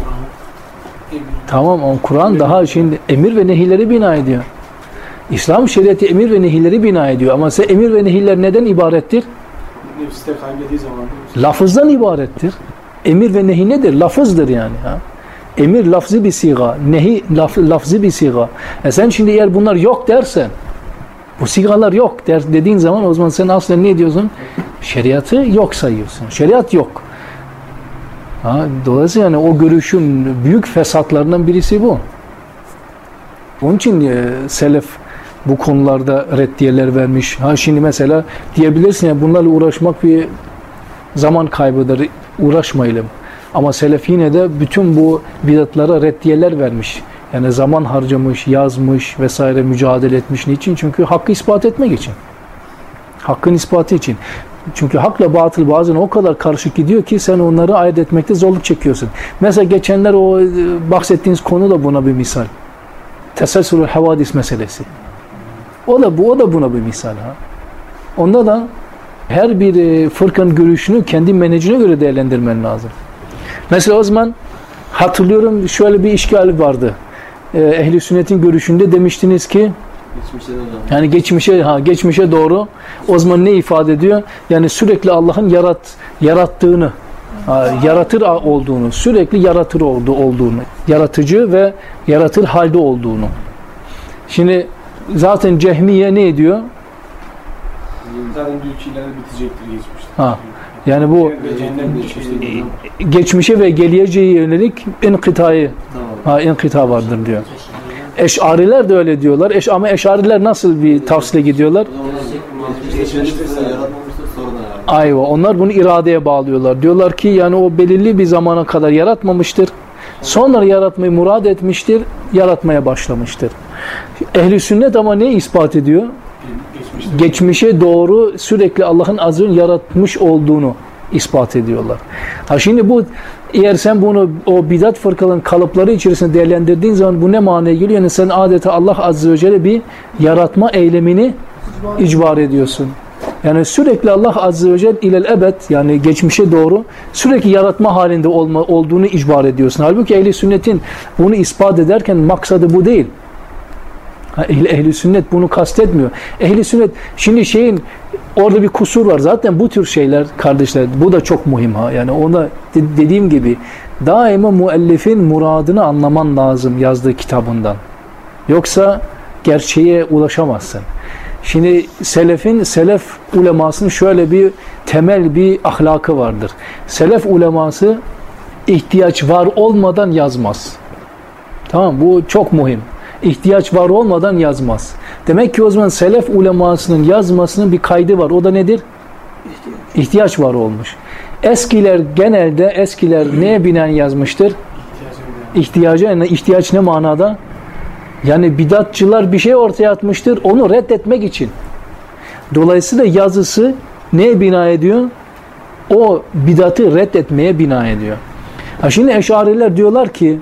Tamam, ama Kur'an daha şimdi emir ve nehirleri bina ediyor. İslam şeriatı emir ve nehirleri bina ediyor. Ama emir ve nehirler neden ibarettir? Nefiste kaybettiği zaman. Lafızdan ibarettir. Emir ve nehi nedir? Lafızdır yani. Ha? Emir lafzı bir siga, nehi lafzı bir siga. Sen şimdi eğer bunlar yok dersen, bu sigalar yok dediğin zaman o zaman sen aslında ne diyorsun? Şeriatı yok sayıyorsun. Şeriat yok. Dolayısıyla yani o görüşün büyük fesatlarından birisi bu. Onun için selef bu konularda reddiyeler vermiş. Şimdi mesela diyebilirsin ya bunlarla uğraşmak bir zaman kaybıdır. Uğraşmayalım. Ama selef yine de bütün bu bidatlara reddiyeler vermiş. Yani zaman harcamış, yazmış vesaire, mücadele etmiş. Niçin? Çünkü hakkı ispat etmek için. Hakkın ispatı için. Çünkü hakla batıl bazen o kadar karışık gidiyor ki sen onları ayırt etmekte zorluk çekiyorsun. Mesela geçenler o bahsettiğiniz konu da buna bir misal. Teselsülül havadis meselesi. O da buna bir misal. Onda da her bir fırkanın görüşünü kendi menhecine göre değerlendirmen lazım. Mesela o zaman hatırlıyorum şöyle bir işgal vardı. Ehl-i sünnetin görüşünde demiştiniz ki yani geçmişe doğru o zaman ne ifade ediyor? Yani sürekli Allah'ın yarattığını, yaratır olduğunu, sürekli yaratır olduğunu, yaratıcı ve yaratır halde olduğunu. Şimdi zaten Cehmiye ne ediyor? Zaten büyük ileride bitecektir geçmişte. Yani bu geçmişe ve geleceğe yönelik inkıta vardır diyor. Eş'ariler de öyle diyorlar. Ama Eş'ariler nasıl bir tavsile gidiyorlar? Ayva. Onlar bunu iradeye bağlıyorlar. Diyorlar ki yani o belirli bir zamana kadar yaratmamıştır. Sonra yaratmayı murad etmiştir. Yaratmaya başlamıştır. Ehl-i sünnet ama ne ispat ediyor? Geçmişe doğru sürekli Allah'ın azrın yaratmış olduğunu ispat ediyorlar. Şimdi bu eğer sen bunu o bidat fırkaların kalıpları içerisinde değerlendirdiğin zaman bu ne manaya geliyor? Yani sen adeta Allah azze ve celle bir yaratma eylemini icbar ediyorsun. Yani sürekli Allah azze ve celle ilel ebed yani geçmişe doğru sürekli yaratma halinde olduğunu icbar ediyorsun. Halbuki ehl-i sünnetin bunu ispat ederken maksadı bu değil. Ehl-i sünnet bunu kastetmiyor. Ehl-i sünnet şimdi orada bir kusur var. Zaten bu tür şeyler kardeşler bu da çok mühim Yani ona dediğim gibi daima müellifin muradını anlaman lazım yazdığı kitabından. Yoksa gerçeğe ulaşamazsın. Şimdi selef ulemasının şöyle bir temel bir ahlakı vardır. Selef uleması ihtiyaç var olmadan yazmaz. Tamam, bu çok mühim. İhtiyaç var olmadan yazmaz. Demek ki o zaman selef ulemasının yazmasının bir kaydı var. O da nedir? İhtiyaç var olmuş. Eskiler neye binaen yazmıştır? İhtiyaca. Yani ihtiyaç ne manada? Yani bidatçılar bir şey ortaya atmıştır. Onu reddetmek için. Dolayısıyla yazısı neye bina ediyor? O bidatı reddetmeye bina ediyor. Şimdi Eş'ariler diyorlar ki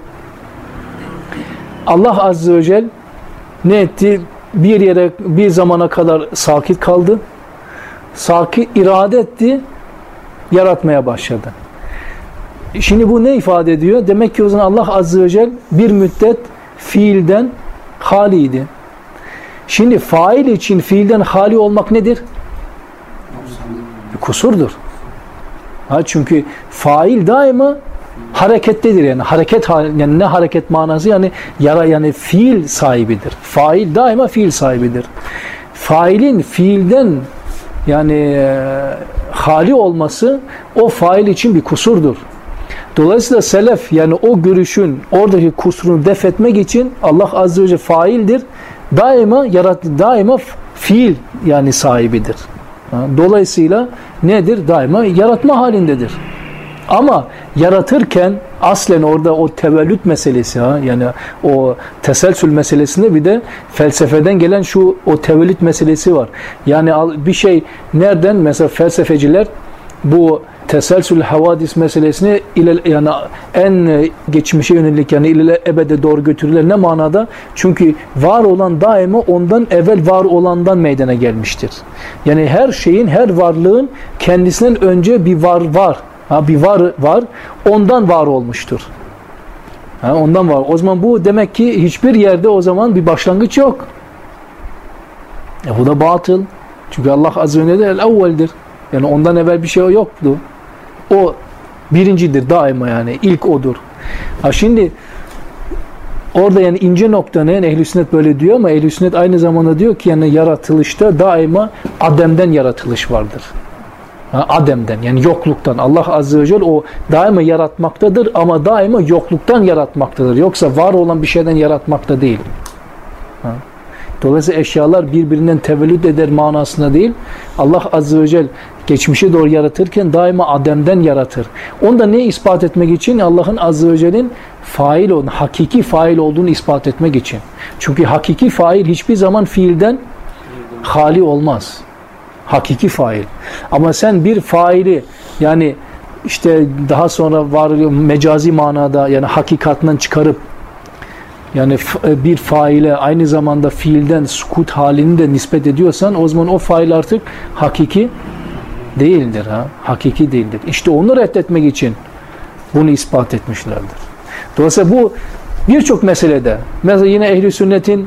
Allah azze ve celle ne etti? Bir zamana kadar sakit kaldı. İrade etti. Yaratmaya başladı. Şimdi bu ne ifade ediyor? Demek ki o zaman Allah azze ve celle bir müddet fiilden haliydi. Şimdi fail için fiilden hali olmak nedir? Bir kusurdur. Çünkü fail daima harekettedir yani yani ne hareket manası yani fiil sahibidir. Fail daima fiil sahibidir. Failin fiilden yani hali olması o fail için bir kusurdur. Dolayısıyla selef yani o görüşün oradaki kusurunu def etmek için Allah azze ve celle faildir. Daima fiil yani sahibidir. Dolayısıyla nedir? Daima yaratma halindedir. Ama yaratırken aslen orada o tevellüt meselesi, yani o teselsül meselesinde bir de felsefeden gelen o tevellüt meselesi var. Yani bir şey nereden, mesela felsefeciler bu teselsül havadis meselesini yani en geçmişe yönelik, yani ile ebede doğru götürürler. Ne manada? Çünkü var olan daima ondan evvel var olandan meydana gelmiştir. Yani her şeyin, her varlığın kendisinden önce bir var. Bir var, ondan var olmuştur. Ondan var. O zaman bu demek ki hiçbir yerde o zaman bir başlangıç yok. Bu da batıl. Çünkü Allah Azze ve Celle el-evveldir. Yani ondan evvel bir şey yoktu. O birincidir daima, yani ilk odur. Şimdi orada yani ince nokta ne? Ehl-i Sünnet böyle diyor ama Ehl-i Sünnet aynı zamanda diyor ki yani yaratılışta daima Adem'den yaratılış vardır. Adem'den, yani yokluktan. Allah Azze ve Celle o daima yaratmaktadır ama daima yokluktan yaratmaktadır. Yoksa var olan bir şeyden yaratmakta değil. Dolayısıyla eşyalar birbirinden tevellüt eder manasında değil. Allah Azze ve Celle geçmişe doğru yaratırken daima Adem'den yaratır. Onu da ne ispat etmek için? Allah'ın Azze ve Celle'nin fail olduğunu, hakiki fail olduğunu ispat etmek için. Çünkü hakiki fail hiçbir zaman fiilden hali olmaz. Hakiki fail. Ama sen bir faili, yani işte daha sonra var mecazi manada, yani hakikatından çıkarıp yani bir faile aynı zamanda fiilden sukut halini de nispet ediyorsan o zaman o fail artık hakiki değildir. Hakiki değildir. İşte onu reddetmek için bunu ispat etmişlerdir. Dolayısıyla bu birçok meselede, mesela yine Ehl-i Sünnet'in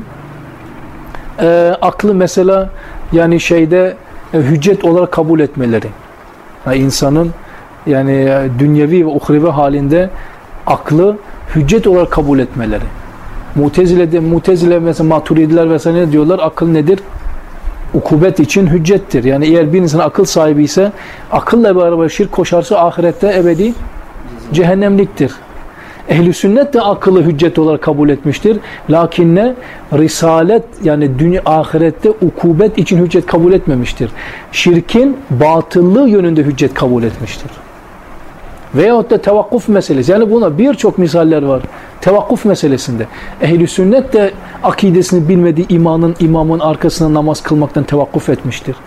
aklı mesela yani hüccet olarak kabul etmeleri. İnsanın yani dünyevi ve uhrevi halinde aklı hüccet olarak kabul etmeleri. Mutezile mesela Maturidiler vesaire ne diyorlar? Akıl nedir? Ukubet için hüccettir. Yani eğer bir insan akıl sahibi ise akılla beraber şirk koşarsa ahirette ebedi cehennemliktir. Ehl-i Sünnet de akıllı hüccet olarak kabul etmiştir. Lakin ne? Risalet, yani dünya ahirette ukubet için hüccet kabul etmemiştir. Şirkin batıllığı yönünde hüccet kabul etmiştir. Veyahut da tevakkuf meselesi. Yani buna birçok misaller var. Tevakkuf meselesinde. Ehl-i Sünnet de akidesini bilmediği imamın arkasına namaz kılmaktan tevakkuf etmiştir.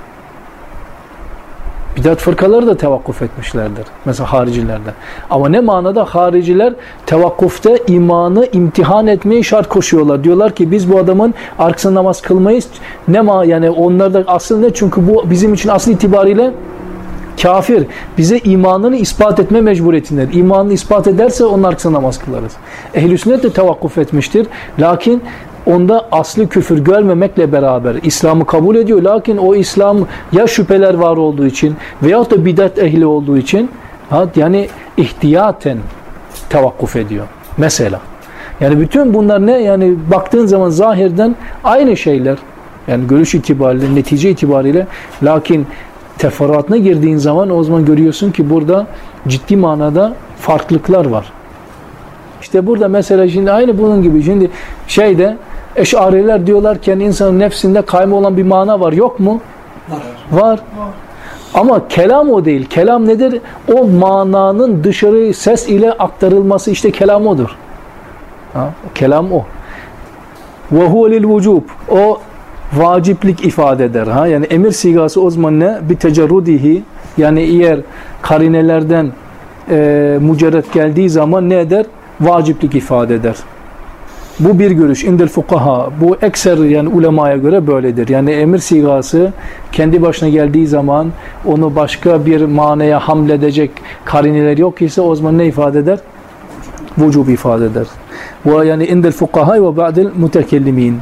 Bidat fırkaları da tevakkuf etmişlerdir. Mesela haricilerden. Ama ne manada? Hariciler tevakkufta imanı imtihan etmeyi şart koşuyorlar. Diyorlar ki biz bu adamın arkasına namaz kılmayız. Yani onlar da asıl ne? Çünkü bu bizim için asıl itibariyle kafir. Bize imanını ispat etme mecburiyetindedir. İmanını ispat ederse onun arkasına namaz kılarız. Ehl-i Sünnet de tevakkuf etmiştir. Lakin onda aslı küfür görmemekle beraber İslam'ı kabul ediyor. Lakin o İslam ya şüpheler var olduğu için veyahut da bidat ehli olduğu için yani ihtiyaten tevakkuf ediyor. Mesela. Yani bütün bunlar ne? Yani baktığın zaman zahirden aynı şeyler. Yani görüş itibariyle, netice itibariyle, lakin teferruatına girdiğin zaman o zaman görüyorsun ki burada ciddi manada farklılıklar var. İşte burada mesela şimdi aynı bunun gibi şimdi Eş'ariler diyorlar ki insanın nefsinde kayma olan bir mana var. Yok mu? Var. Ama kelam o değil. Kelam nedir? O mananın dışarı ses ile aktarılması, işte kelam odur. Kelam o. Ve huve lil vücub. O vaciplik ifade eder. Yani emir sigası o zaman ne? Bir tecerrudihi, yani eğer karinelerden mücerret geldiği zaman ne eder? Vaciplik ifade eder. Bu bir görüş. İndel fukaha. Bu ekser yani ulemaya göre böyledir. Yani emir sigası kendi başına geldiği zaman onu başka bir manaya hamledecek karineler yok ise o zaman ne ifade eder? Vücub ifade eder. Bu yani indel fukaha ve ba'del mutekellimin.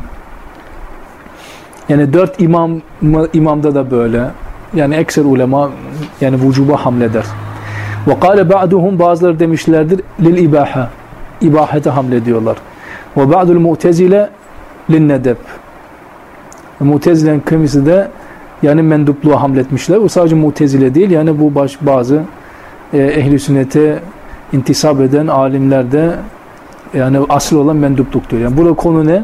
Yani 4 imamda da böyle. Yani ekser ulema yani vücuba hamleder. Ve kâle ba'duhum, bazıları demişlerdir lil ibaha. İbahete hamlediyorlar. Ve ba'dul mu'tezile linnedeb. Mu'tezile'nin kimisi de yani mendupluğa hamletmişler. Bu sadece mu'tezile değil. Yani bu bazı ehli sünnete intisap eden alimler de yani asıl olan mendupluk diyor. Yani burada konu ne?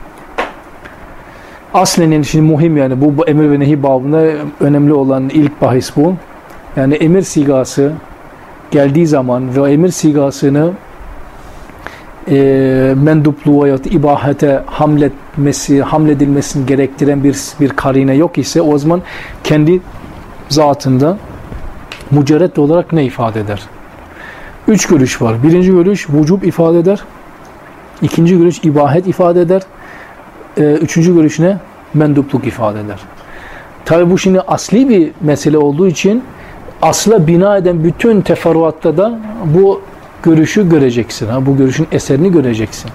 Aslen şimdi muhim, yani bu emir ve nehi babında önemli olan ilk bahis bu. Yani emir sigası geldiği zaman ve emir sigasını mendupluğa ya ibahete hamledilmesini gerektiren bir karine yok ise o zaman kendi zatında mücerred olarak ne ifade eder? 3 görüş var. Birinci görüş vücub ifade eder. İkinci görüş ibahet ifade eder. Üçüncü görüş ne? Mendupluk ifade eder. Tabi bu şimdi asli bir mesele olduğu için asla bina eden bütün teferruatta da bu görüşü göreceksin. Bu görüşün eserini göreceksin.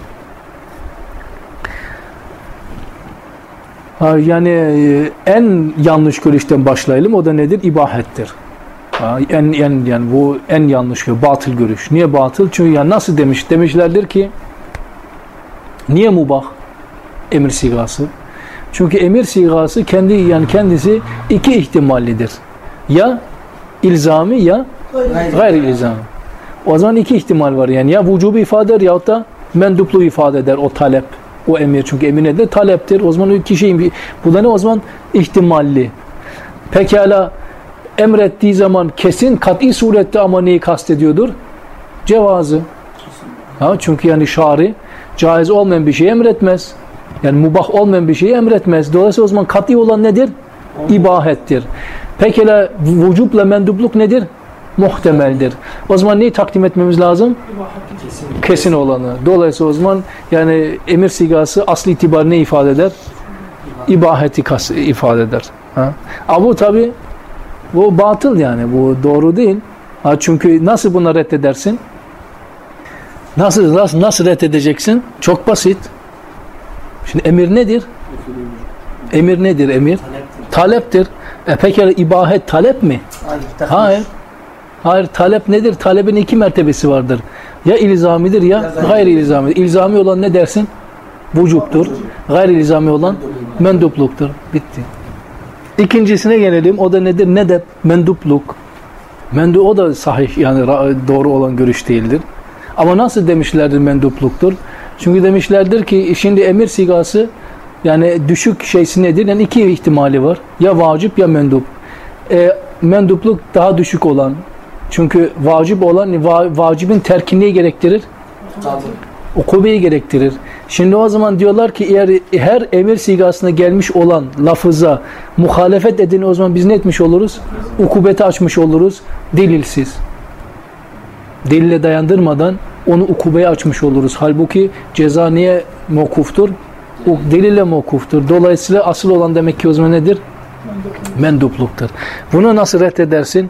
Yani en yanlış görüşten başlayalım. O da nedir? İbahettir. Yani bu en yanlış görüş, batıl görüş. Niye batıl? Çünkü yani nasıl demişlerdir ki niye mubah emir sigası? Çünkü emir sigası kendisi iki ihtimallidir. Ya ilzami ya gayri ilzami. O zaman iki ihtimal var yani ya vücubu ifade eder ya da mendupluğu ifade eder o talep, o emir. Çünkü emir nedir? Taleptir. O zaman iki şeyin bu da ne o zaman? İhtimalli. Pekala emrettiği zaman kesin kat'i surette ama neyi kastediyordur? Cevazı. Çünkü yani şari caiz olmayan bir şeyi emretmez. Yani mubah olmayan bir şeyi emretmez. Dolayısıyla o zaman kat'i olan nedir? İbahettir. Pekala vücubla mendupluk nedir? Muhtemeldir. O zaman neyi takdim etmemiz lazım? Kesin olanı. Dolayısıyla o zaman yani emir sigası asli itibarı ne ifade eder? İbaheti ifade eder. Ama bu tabi bu batıl yani. Bu doğru değil. Çünkü nasıl buna reddedersin? Nasıl reddedeceksin? Çok basit. Şimdi emir nedir? Emir nedir emir? Taleptir. Peki ibahet talep mi? Hayır. Hayır, talep nedir? Talebin iki mertebesi vardır. Ya ilzamidir ya gayri ilzamidir. İlzami olan ne dersin? Vücuptur. Gayri ilzami olan mendupluktur. Bitti. İkincisine gelelim. O da nedir? Nedep, mendupluk. O da sahih yani doğru olan görüş değildir. Ama nasıl demişlerdir mendupluktur? Çünkü demişlerdir ki şimdi emir sigası yani düşük şeysi nedir? Yani iki ihtimali var. Ya vacip ya mendup. Mendupluk daha düşük olan. Çünkü vacip olan vacibin terkini gerektirir? Ukubeyi gerektirir. Şimdi o zaman diyorlar ki eğer her emir sigasına gelmiş olan lafıza muhalefet edeni o zaman biz ne etmiş oluruz? Ukubeti açmış oluruz. Delilsiz. Delile dayandırmadan onu ukubeye açmış oluruz. Halbuki ceza niye mevkuftur? Delille mevkuftur. Dolayısıyla asıl olan demek ki o zaman nedir? Mendupluktur. Bunu nasıl reddedersin?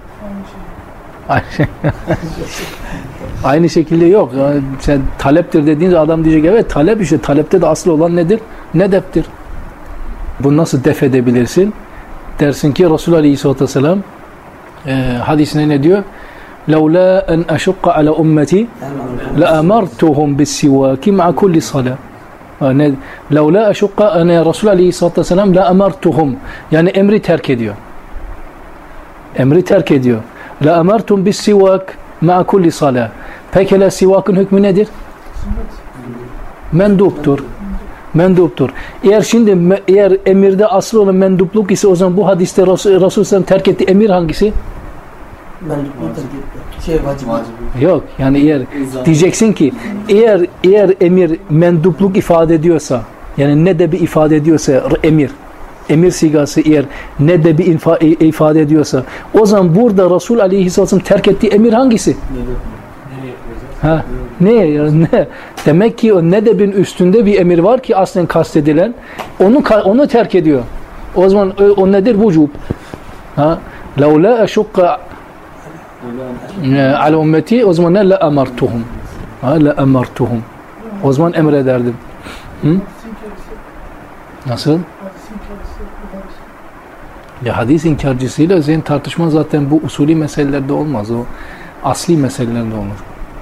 Aynı şekilde yok. Yani sen taleptir dediğince adam diyecek evet talep işte. Talepte de asıl olan nedir? Nedeptir. Bunu nasıl def edebilirsin? Dersin ki Resulullah Aleyhisselatü Vesselam hadisine ne diyor? لَوْلَا أَنْ أَشُقَّ عَلَى أُمَّتِي لَأَمَرْتُهُمْ بِالسِّوَاكِ مَعَ كُلِّ صَلَاةٍ لَوْلَا أَشُقَّ أَنَا Resulullah Aleyhisselatü Vesselam لَأَمَرْتُهُمْ yani emri terk ediyor. Emri terk ediyor. لَأَمَرْتُمْ بِالسِّوَاكِ مَعَ كُلِّ صَلَاةٍ Pekala sivakın hükmü nedir? Menduptur. Menduptur. Eğer emirde asıl olan mendupluk ise o zaman bu hadiste Resulullah terk ettiği emir hangisi? Vacip. Yok yani eğer diyeceksin ki eğer emir mendupluk ifade ediyorsa yani ne de bir ifade ediyorsa emir sigası eğer ne de bir ifade ediyorsa o zaman burada Resul Aleyhisselam terk ettiği emir hangisi? Ne? Demek ki o nedebin üstünde bir emir var ki aslen kastedilen onu terk ediyor. O zaman o nedir? Vücub. لَوْ لَا أَشُقَّ عَلَى ümmeti o zaman ne? لَأَمَرْتُهُمْ لَأَمَرْتُهُمْ o zaman emrederdim. Nasıl? Ya hadis inkarcısıyla senin tartışman zaten bu usulü meselelerde olmaz. O asli meselelerde olur.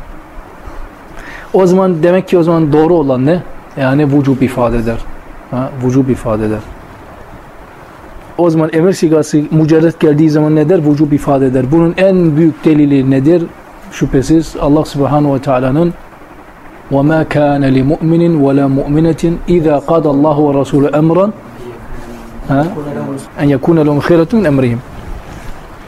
O zaman demek ki o zaman doğru olan ne? Yani vücub ifade eder. Vücub ifade eder. O zaman emir sigası mücerred geldiği zaman ne der? Vücub ifade eder. Bunun en büyük delili nedir? Şüphesiz Allah Subhanahu ve Teala'nın وَمَا كَانَ لِمُؤْمِنٍ وَلَا مُؤْمِنَةٍ اِذَا قَادَ اللّٰهُ وَرَسُولُ اَمْرًا اَنْ يَكُونَ لَهُمْ خِيرَةٌ مِنْ اَمْرِهِمْ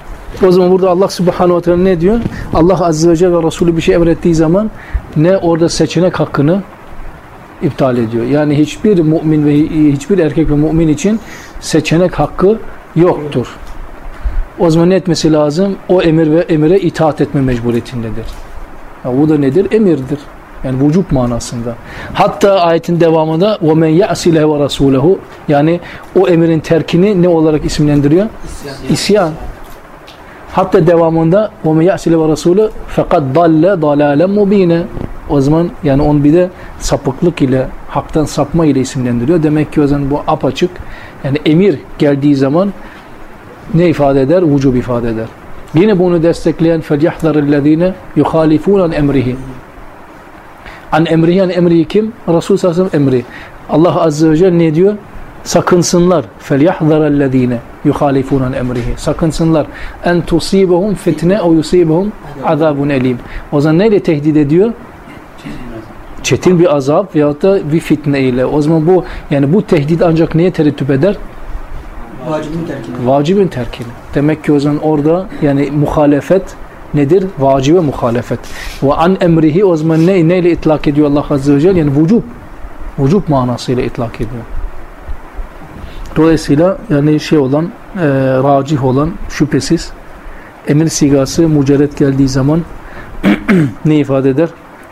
O zaman burada Allah Subhanahu ve Teala ne diyor? Allah Azze ve Celle ve Resulü bir şey emrettiği zaman ne orada seçenek hakkını iptal ediyor. Yani hiçbir mümin ve hiçbir erkek ve mümin için seçenek hakkı yoktur. O zaman ne etmesi lazım? O emir ve emire itaat etme mecburiyetindedir. Ya bu da nedir? Emirdir. Yani vücub manasında. Hatta ayetin devamında وَمَنْ يَعْسِ لَهُ وَرَسُولَهُ yani o emirin terkini ne olarak isimlendiriyor? İsyan. Hatta devamında وَمَنْ يَعْسِ لَهُ وَرَسُولَهُ فَقَدْ ضَلَّ ضَلَالًا مُب۪ينًا o zaman yani onu bir de sapıklık ile, haktan sapma ile isimlendiriyor. Demek ki o zaman bu apaçık. Yani emir geldiği zaman ne ifade eder? Vücub ifade eder. Yine bunu destekleyen فَلْيَحْذَرِ الَّذ۪ينَ يُخَالِفُونَ عَنْ اَمْرِهِ An emrihi, yani emri kim? Resul sallallahu aleyhi ve sellem emri. Allah Azze ve Celle ne diyor? Sakınsınlar. فَلْيَحْذَرَ الَّذ۪ينَ يُخَالِفُونَ عَنْ اَمْرِهِ Sakınsınlar. اَنْ تُصِيبَهُمْ فِتْنَةً اَوْ يُصِيبَهُمْ عَذَابٌ اَلِيمٌ O zaman neyle tehdit ediyor? Çetin bir azap veyahut da bir fitne ile. O zaman bu yani bu tehdit ancak neye terettüp eder? Vacibin terkine. Vacibin terkine. Demek ki o zaman orada yani muhalefet nedir? Vacibe muhalefet. Ve an emrihi o zaman neyle itlak ediyor Allah Azze ve Celle? Yani vücub. Vücub manasıyla itlak ediyor. Dolayısıyla yani şey olan, racih olan şüphesiz emir sigası mucerret geldiği zaman ne ifade eder?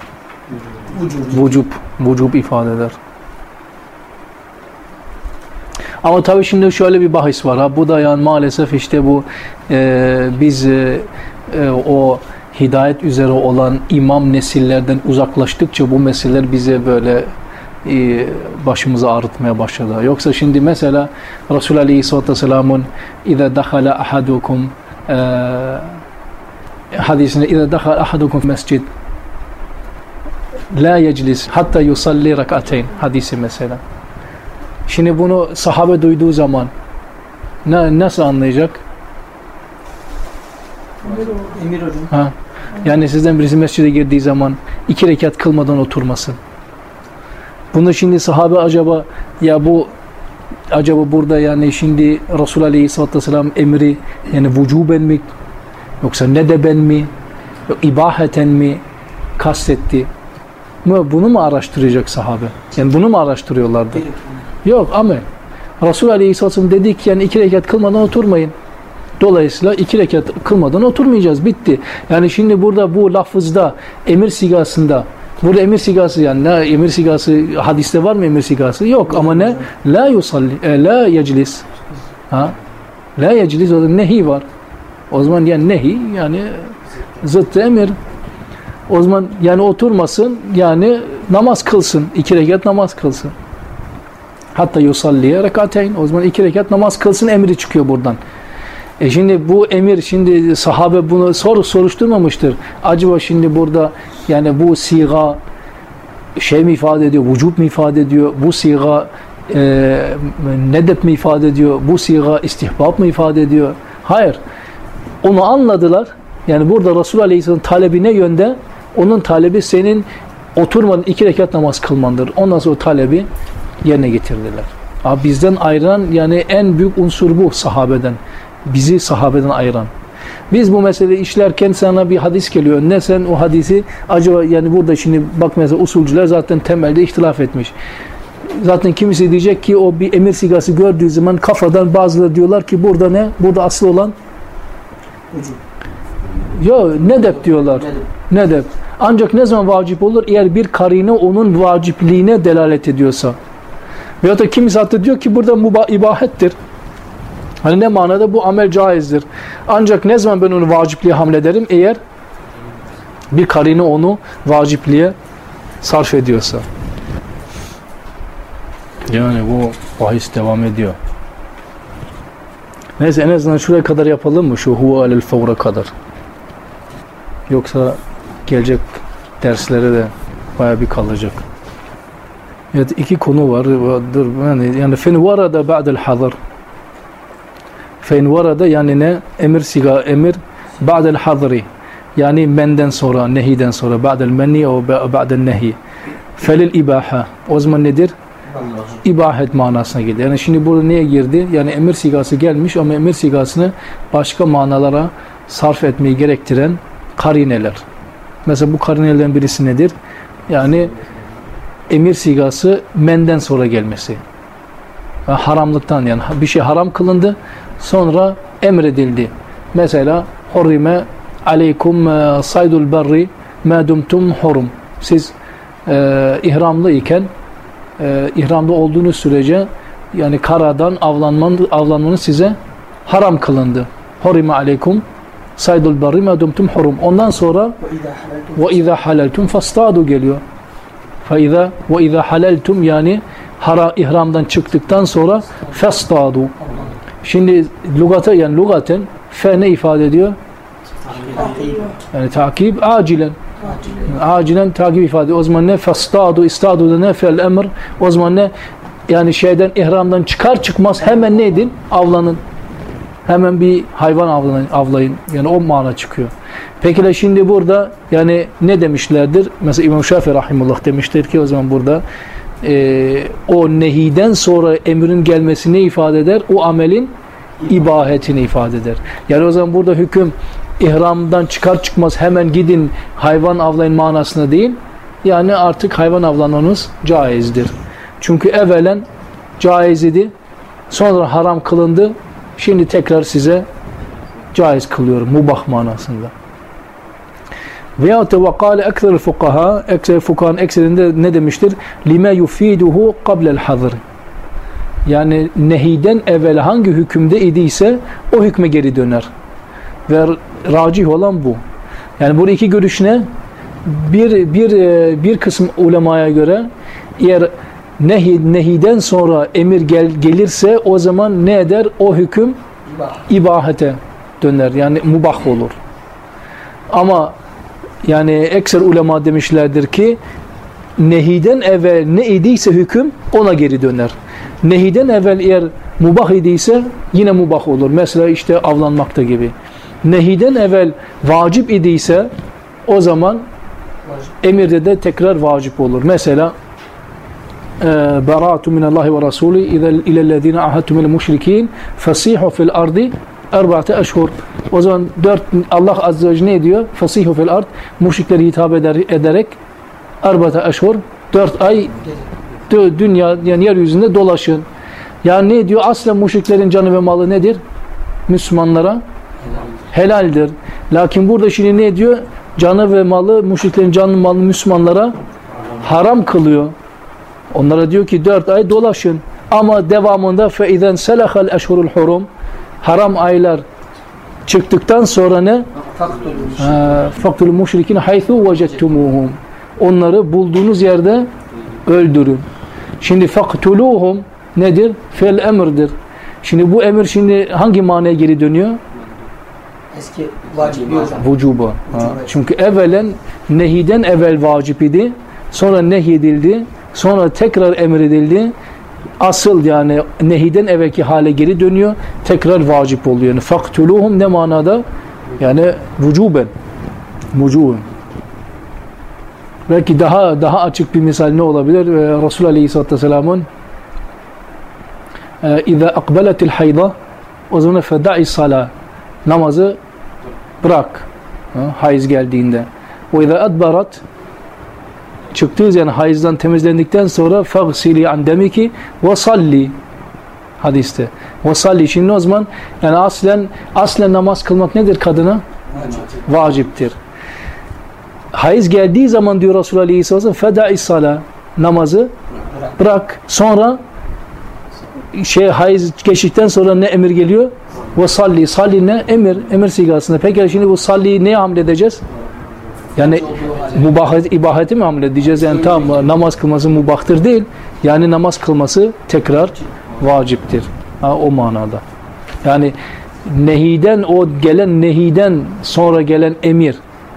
Vücub ifade eder. Ama tabii şimdi şöyle bir bahis var. Ha, bu da yani maalesef işte bu biz o hidayet üzere olan imam nesillerden uzaklaştıkça bu meseleler bize böyle başımızı ağrıtmaya başladı. Yoksa şimdi mesela Resul Aleyhisselatü Vesselam'ın اِذَا دَخَلَ أَحَدُكُمْ hadisinde اِذَا دَخَلَ أَحَدُكُمْ mescid la yeclis hatta yusalli rak'ateyn hadisi mesela. Şimdi bunu sahabe duyduğu zaman nasıl anlayacak? Emir hocam. Ha. Yani sizden birisi mescide girdiği zaman 2 rekat kılmadan oturmasın. Bunu şimdi sahabe acaba burada yani şimdi Resul Aleyhisselatü Vesselam emri yani vücuben mi yoksa nedeben mi ibaheten mi kastetti? Bunu mu araştıracak sahabe? Yani bunu mu araştırıyorlardı? Yok ama Resul Aleyhisselatü Vesselam dedi ki yani 2 rekat kılmadan oturmayın. Dolayısıyla 2 rekat kılmadan oturmayacağız. Bitti. Yani şimdi burada bu lafızda emir sigasında burada emir sigası yani ne emir sigası hadiste var mı emir sigası? Yok ama ne? La yusalli la yeclis. Ha? La yeclis o da nehi var. O zaman yani nehi yani zıttı emir. O zaman yani oturmasın yani namaz kılsın. 2 rekat namaz kılsın. Hatta yusalliye rekateyn. O zaman 2 rekat namaz kılsın emri çıkıyor buradan. Şimdi bu emir şimdi sahabe bunu soruşturmamıştır. Acaba şimdi burada yani bu siga şey mi ifade ediyor? Vücub mu ifade ediyor? Bu siga nedep mi ifade ediyor? Bu siga istihbab mı ifade ediyor? Hayır. Onu anladılar. Yani burada Resul Aleyhisselam'ın talebi ne yönde? Onun talebi senin oturmadan 2 rekat namaz kılmandır. Ondan sonra o talebi yerine getirdiler. Abi bizden ayıran yani en büyük unsur bu sahabeden. Bizi sahabeden ayıran. Biz bu meseleyi işlerken sana bir hadis geliyor önüne, sen o hadisi acaba yani burada şimdi bak mesela usulcüler zaten temelde ihtilaf etmiş. Zaten kimisi diyecek ki o bir emir sigası gördüğü zaman kafadan bazıları diyorlar ki burada ne? Burada asıl olan yo nedep diyorlar. Nedep. Ancak ne zaman vacip olur? Eğer bir karine onun vacipliğine delalet ediyorsa. Veyahut da kimisi hatta diyor ki burada ibahettir. Hani ne manada? Bu amel caizdir. Ancak ne zaman ben onu vacipliğe hamlederim? Eğer bir karine onu vacipliğe sarf ediyorsa. Yani bu bahis devam ediyor. Neyse en azından şuraya kadar yapalım mı? Şu huve alel fevre kadar. Yoksa gelecek derslere de bayağı bir kalacak. Evet 2 konu var. Yani fen varada ba'del hazır. Fen varada yani ne? Emir ba'del hazri. Yani menden sonra, nehiden sonra ba'del menni o ba'del nehi. Felil ibaha. O zaman nedir? İbahet manasına geldi. Yani şimdi burada neye girdi? Yani emir sigası gelmiş ama emir sigasını başka manalara sarf etmeyi gerektiren karineler. Mesela bu karinelerin birisi nedir? Yani emir sigası menden sonra gelmesi. Yani haramlıktan, yani bir şey haram kılındı, sonra emredildi. Mesela hurrime aleykum saydul berri ma dumtum hurum. Siz ihramlı iken, ihramda olduğunuz sürece yani karadan avlanmanız size haram kılındı. Hurrime aleykum saydul berri ma dumtum hurum. Ondan sonra ve izâ halaltum fastâdu geliyor. Ve izâ halaltum, yani ihramdan çıktıktan sonra fastâdu. Şimdi lugaten fe ne ifade ediyor? Yani takip acilen. Acilen takip ifade ediyor. O zaman ne? Fastâdu, istâdu da ne? Fel emr. O zaman ne? Yani ihramdan çıkar çıkmaz hemen ne edin? Avlanın. Hemen bir hayvan avlayın. Yani o mana çıkıyor. Peki de şimdi burada yani ne demişlerdir? Mesela İmam Şafii rahimullah demiştir ki o zaman burada o nehiden sonra emrin gelmesi ne ifade eder? O amelin ibahetini ifade eder. Yani o zaman burada hüküm ihramdan çıkar çıkmaz hemen gidin hayvan avlayın manasına değil. Yani artık hayvan avlanmanız caizdir. Çünkü evvelen caiz idi. Sonra haram kılındı. Şimdi tekrar size caiz kılıyorum. Mubah manasında. Veyahut da وَقَالَ اَكْثَرِ الْفُقَهَا Fukahanın ekserinde ne demiştir? لِمَا يُفِيدُهُ قَبْلَ الْحَظِرِ Yani nehiden evvel hangi hükümde idiyse o hükme geri döner. Ve racih olan bu. Yani bu iki görüş ne? Bir kısım ulemaya göre eğer nehiden sonra emir gelirse o zaman ne eder? O hüküm ibahete döner. Yani mubah olur. Ama yani ekser ulema demişlerdir ki nehiden evvel ne idiyse hüküm ona geri döner. Nehiden evvel eğer mubah idiyse yine mubah olur. Mesela işte avlanmakta gibi. Nehiden evvel vacip idiyse o zaman emirde de tekrar vacip olur. Mesela Beratu minallahi ve rasuli ilellezine ahadtum minel müşrikin fasihu fil ardi 4 eşhur. O zaman Allah azze ve celle ne diyor? Fasihu fil ard, müşrikleri hitap ederek 4 eşhur, 4 ay dünya yani yeryüzünde dolaşın. Yani ne diyor? Aslen müşriklerin canı ve malı nedir? Müslümanlara helaldir. Lakin burada şimdi ne diyor? Canı ve malı, müşriklerin canı ve malı Müslümanlara haram kılıyor. Onlara diyor ki 4 ay dolaşın. Ama devamında فَاِذَنْ سَلَخَ الْاَشْهُرُ الْحُرُمْ haram aylar çıktıktan sonra ne? فَقْتُلُ الْمُشْرِكِينَ حَيْثُ وَجَدْتُمُوهُمْ onları bulduğunuz yerde öldürün. Şimdi فَقْتُلُوهُمْ nedir? Fel emirdir. Şimdi bu emir şimdi hangi manaya geri dönüyor? Eski vacip vücuba. Çünkü evvelen nehiden evvel vacip idi. Sonra nehyedildi. Sonra tekrar emredildi. Asıl yani nehiden evvelki hale geri dönüyor. Tekrar vacip oluyor. Yani faktuluhum ne manada? Yani vücuben. Vücuben. Belki daha açık bir misal ne olabilir? Resul Aleyhisselatü Vesselam'ın İza akbeletil hayda o zaman feda'i salah namazı bırak hayız geldiğinde. Ve iza adbarat çıktığınız yani hayızdan temizlendikten sonra fagsili an demiki ve salli hadiste. Ve salli şimdi o zaman yani aslen namaz kılmak nedir kadına? Vaciptir. Hayız geldiği zaman diyor Resulullah Aleyhisselam feda'i salah namazı bırak. Sonra hayız geçtikten sonra ne emir geliyor? Ve salli. Salli ne? Emir sigasında. Peki şimdi bu salliyi neye hamledeceğiz? Yani ibaheti mi hamledeceğiz? Yani tamam namaz kılması mubahtır değil. Yani namaz kılması tekrar vaciptir. O manada. Yani nehiden sonra gelen emir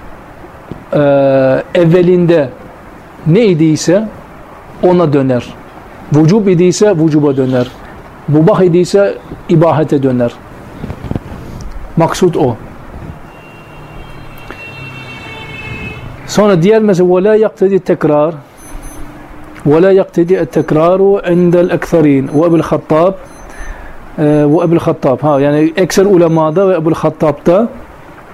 evvelinde ne idiyse ona döner. Vücub idiyse vücuba döner. Mubah idiyse ibahete döner. Maksud o. Sonra diğer mesele وَلَا يَقْتَدِي التَّكْرَارِ وَلَا يَقْتَدِي التَّكْرَارُ عِنْدَ الْاَكْثَرِينَ وَاَبِلْ خَطَّابِ yani ekser ulemada ve Ebu'l-Hattab'da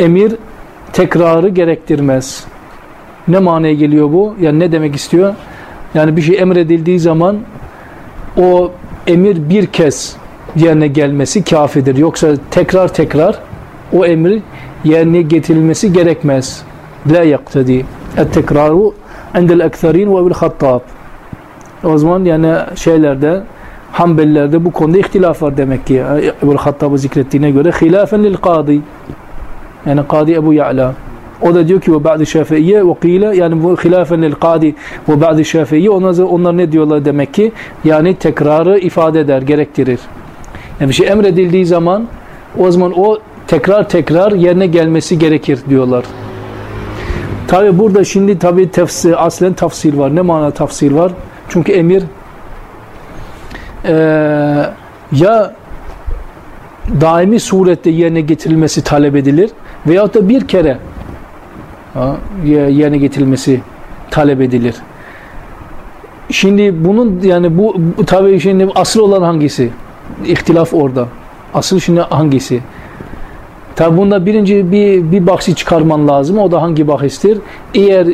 emir tekrarı gerektirmez. Ne manaya geliyor bu? Yani ne demek istiyor? Yani bir şey emredildiği zaman o emir bir kez yerine gelmesi kafidir. Yoksa tekrar o emir yerine getirilmesi gerekmez. La yaktadi et-tekraru indel ekserin ve bil hattab. O zaman yani şeylerde, Hanbelilerde bu konuda ihtilaf var demek ki. Ebu'l Hattab'ı zikrettiğine göre hilafen lil kadi. Yani Kadi Ebu Ya'la. O da diyor ki ve ba'd-ı Şafi'ye ve kîle, yani bu hilafen lil kadi ve ba'd-ı Şafi'ye, onlar ne diyorlar demek ki? Yani tekrarı ifade eder, gerektirir. Yani bir şey emredildiği zaman o zaman o tekrar yerine gelmesi gerekir diyorlar. Tabi burada şimdi tabi aslen tafsir var. Ne mana tafsir var? Çünkü emir ya daimi surette yerine getirilmesi talep edilir veyahut da bir kere yerine getirilmesi talep edilir. Şimdi bunun yani bu tabii şimdi asıl olan hangisi? İhtilaf orada. Asıl şimdi hangisi? Tabii bunda birinci bir bahsi çıkarman lazım. O da hangi bahistir? Eğer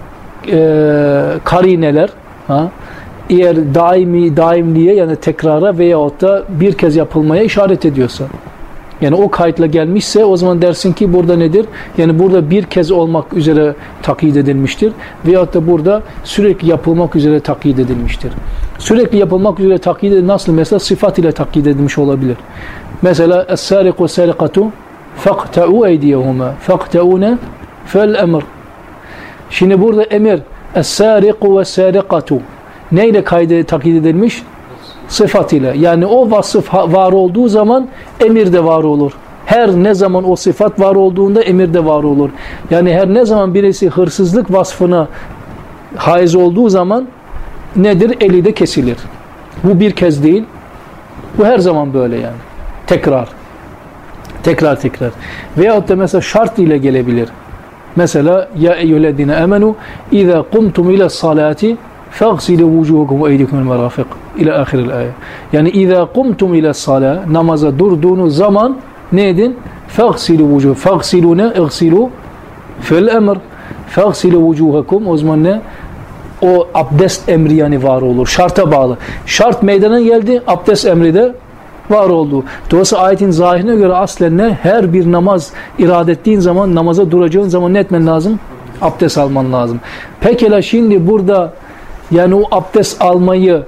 karineler eğer daimliğe yani tekrara veyahut da bir kez yapılmaya işaret ediyorsa, yani o kayıtla gelmişse o zaman dersin ki burada nedir? Yani burada bir kez olmak üzere takyit edilmiştir. Veyahut da burada sürekli yapılmak üzere takyit edilmiştir. Sürekli yapılmak üzere takyit edilmiştir. Nasıl? Mesela sıfat ile takyit edilmiş olabilir. Mesela es-sariqu ve-s-sariqatu faqta'u eydiyehuma faqta'une fel-emr. Şimdi burada emir es-sariqu ve-s-sariqatu neyle takyit edilmiş? Sıfat ile. Yani o vasıf var olduğu zaman emir de var olur. Her ne zaman o sıfat var olduğunda emir de var olur. Yani her ne zaman birisi hırsızlık vasfına haiz olduğu zaman nedir? Eli de kesilir. Bu bir kez değil. Bu her zaman böyle yani. Tekrar. Veyahut da mesela şart ile gelebilir. Mesela ya eyyühellezine amenu iza kumtum ila salati فَغْسِلُوا وُجُوهَكُمْ وَاَيْدِكُمْ الْمَرَافِقِ İlâ âhiril ayet. Yani اِذَا قُمْتُمْ اِلَى الصَّلَاةِ namaza durduğunuz zaman ne edin? فَغْسِلُوا وُجُوهَكُمْ فَغْسِلُوا ne? اِغْسِلُوا فِي فَغْسِلُوا وُجُوهَكُمْ o zaman ne? O abdest emri yani var olur. Şarta bağlı. Şart meydana geldi, abdest emri de var oldu. Dolayısıyla ayetin zahirine göre aslen ne? Her bir namaz irade ettiğin zaman, namaza duracağın zaman ne etmen lazım? Abdest alman lazım. Pekala şimdi burada yani o abdest almayı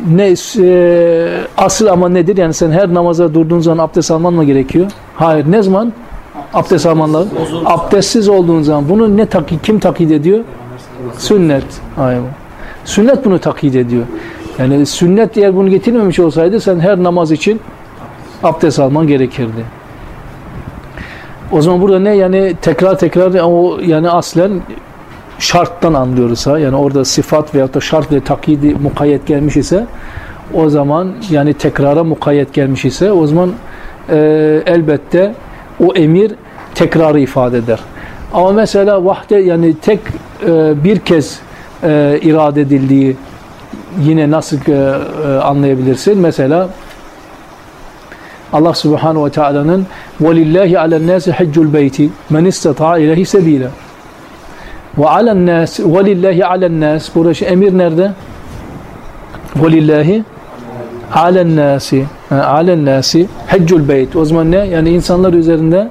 asıl ama nedir? Yani sen her namaza durduğun zaman abdest alman mı gerekiyor? Hayır. Ne zaman? Abdest alman lazım. Abdestsiz olduğun zaman. Bunu kim takyit ediyor? Sünnet. Aynen. Sünnet bunu takyit ediyor. Yani sünnet eğer bunu getirmemiş olsaydı sen her namaz için abdest alman gerekirdi. O zaman burada ne? Yani tekrar o yani aslen şarttan anlıyoruz yani orada sıfat veyahut da şart ve takyidi mukayyet gelmiş ise o zaman yani tekrara mukayyet gelmiş ise o zaman elbette o emir tekrarı ifade eder. Ama mesela vahde yani tek bir kez irade edildiği yine nasıl anlayabilirsin? Mesela Allah Subhanahu ve Teala'nın وَلِلَّهِ عَلَى النَّاسِ حَجُّ الْبَيْتِ مَنِ اسْتَطَاعَ إِلَيْهِ سَب۪يلًا وَلِلَّهِ عَلَى النَّاسِ Burada emir nerede? وَلِلَّهِ عَلَى النَّاسِ حَجُّ الْبَيْتِ O zaman ne? Yani insanlar üzerinde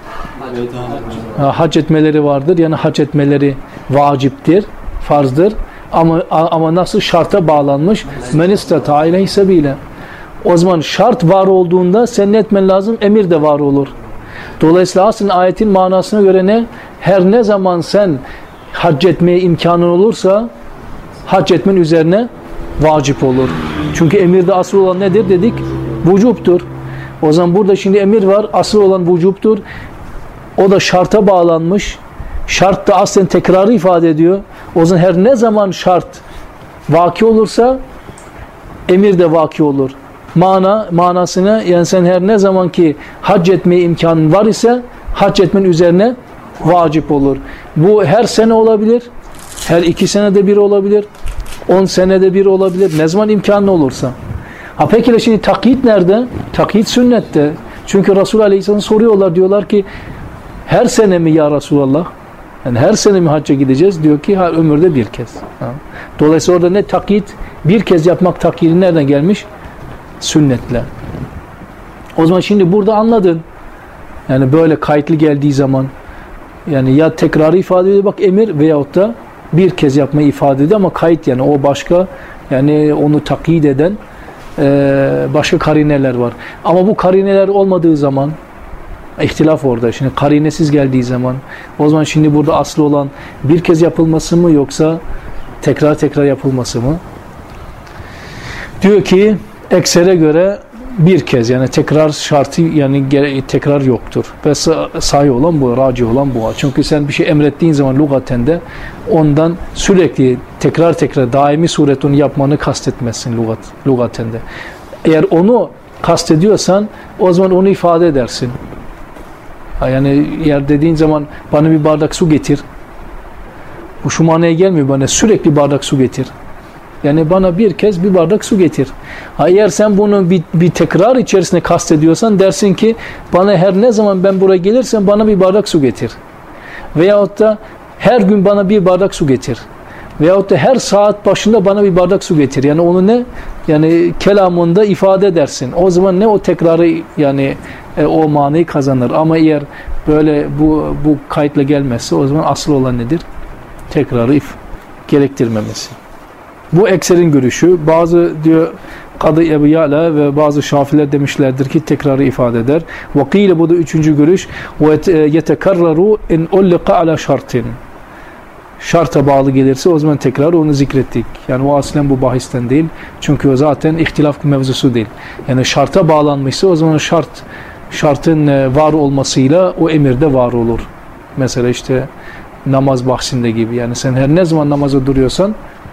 hac etmeleri vardır. Yani hac etmeleri vaciptir, farzdır. Ama nasıl? Şarta bağlanmış. مَنِ اسْتَطَاعَ إِلَيْهِ سَب۪يلًا O zaman şart var olduğunda sen ne etmen lazım? Emir de var olur. Dolayısıyla aslında ayetin manasına göre ne? Her ne zaman sen hac etmeye imkanın olursa hac etmen üzerine vacip olur. Çünkü emirde asıl olan nedir dedik? Vücuptur. O zaman burada şimdi emir var. Asıl olan vücuptur. O da şarta bağlanmış. Şart da aslen tekrarı ifade ediyor. O zaman her ne zaman şart vaki olursa emir de vaki olur. Manasına yani sen her ne zaman ki hac etmeye imkanın var ise hac etmen üzerine vacip olur. Bu her sene olabilir. Her 2 senede bir olabilir. 10 senede bir olabilir. Ne zaman imkanı olursa. Peki şimdi takyit nerede? Takyit sünnette. Çünkü Resul Aleyhisselam soruyorlar. Diyorlar ki Her sene mi ya Resulallah? Yani her sene mi hacca gideceğiz? Diyor ki her ömürde bir kez. Ha. Dolayısıyla orada ne takyit? Bir kez yapmak takyidi nereden gelmiş? Sünnetle. O zaman şimdi burada anladın. Yani böyle kayıtlı geldiği zaman yani ya tekrarı ifade ediyor bak emir veyahut da bir kez yapmayı ifade ediyor ama kayıt yani o başka yani onu takyit eden başka karineler var. Ama bu karineler olmadığı zaman ihtilaf orada. Şimdi karinesiz geldiği zaman o zaman şimdi burada aslı olan bir kez yapılması mı yoksa tekrar yapılması mı? Diyor ki eksere göre bir kez yani tekrar şartı yani tekrar yoktur. Ve sahih olan bu, raci olan bu. Çünkü sen bir şey emrettiğin zaman lügaten de ondan sürekli tekrar daimi suretini yapmanı kastetmezsin lügaten de. Eğer onu kastediyorsan o zaman onu ifade edersin. Yani eğer dediğin zaman bana bir bardak su getir. Bu şu manaya gelmiyor bana sürekli bardak su getir. Yani bana bir kez bir bardak su getir. Eğer sen bunu bir tekrar içerisinde kastediyorsan dersin ki bana her ne zaman ben buraya gelirsem bana bir bardak su getir. Veyahut da her gün bana bir bardak su getir. Veyahut da her saat başında bana bir bardak su getir. Yani onu ne? Yani kelamında ifade edersin. O zaman ne o tekrarı yani o manayı kazanır. Ama eğer böyle bu kayıtla gelmezse o zaman asıl olan nedir? Tekrarı gerektirmemesi. Bu ekserin görüşü. Bazı diyor Kadı Ebu Ya'la ve bazı Şafiler demişlerdir ki tekrarı ifade eder. Vakile bu da üçüncü görüş. Yetekarraru in ullika ala şartin. Şarta bağlı gelirse o zaman tekrar onu zikrettik. Yani o aslen bu bahisten değil. Çünkü o zaten ihtilaf mevzusu değil. Yani şarta bağlanmışsa o zaman şartın var olmasıyla o emirde var olur. Mesela işte namaz bahsinde gibi. Yani sen her ne zaman namaza duruyorsan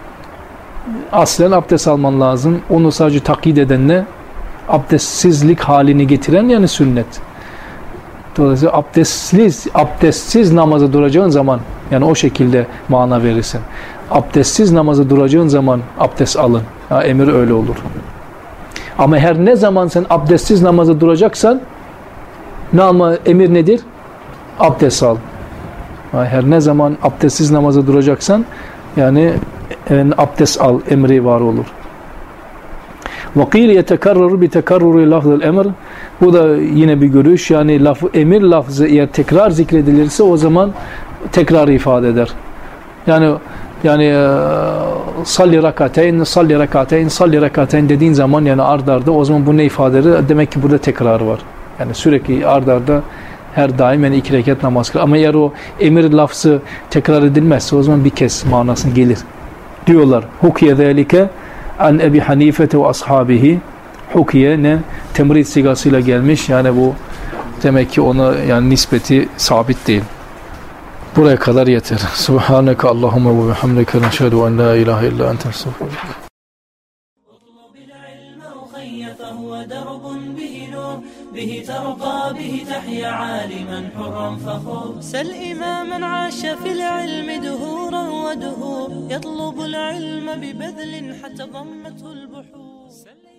aslen abdest alman lazım. Onu sadece takyit edenle abdestsizlik halini getiren yani sünnet. Dolayısıyla abdestsiz namaza duracağın zaman yani o şekilde mana verirsin. Abdestsiz namaza duracağın zaman abdest alın. Ya, emir öyle olur. Ama her ne zaman sen abdestsiz namaza duracaksan emir nedir? Abdest al. Her ne zaman abdestsiz namaza duracaksan yani abdest al emri var olur. وَقِيلِ يَتَكَرَّرُ بِتَكَرُّرِ لَفْظِ الْاَمْرِ Bu da yine bir görüş. Yani emir lafzı eğer tekrar zikredilirse o zaman tekrar ifade eder. Yani salli rakateyn dediğin zaman yani ard arda o zaman bu ne ifade eder? Demek ki burada tekrar var. Yani sürekli ard arda her daim yani 2 rekat namaz kıl. Ama eğer o emir lafzı tekrar edilmezse o zaman bir kez manasını gelir. Diyorlar. Hukiye zâlike an Ebi Hanifete ve ashabihi. Hukiye ne? Temrid sigasıyla gelmiş. Yani bu demek ki ona yani nispeti sabit değil. Buraya kadar yeter. Subhaneke Allahümme ve bihamdike neşhedü en la ilahe illa ente estağfiruke. به ترقى به تحيا عالما حرا فخور سل إماما عاش في العلم دهورا ودهور يطلب العلم ببذل حتى ضمته البحور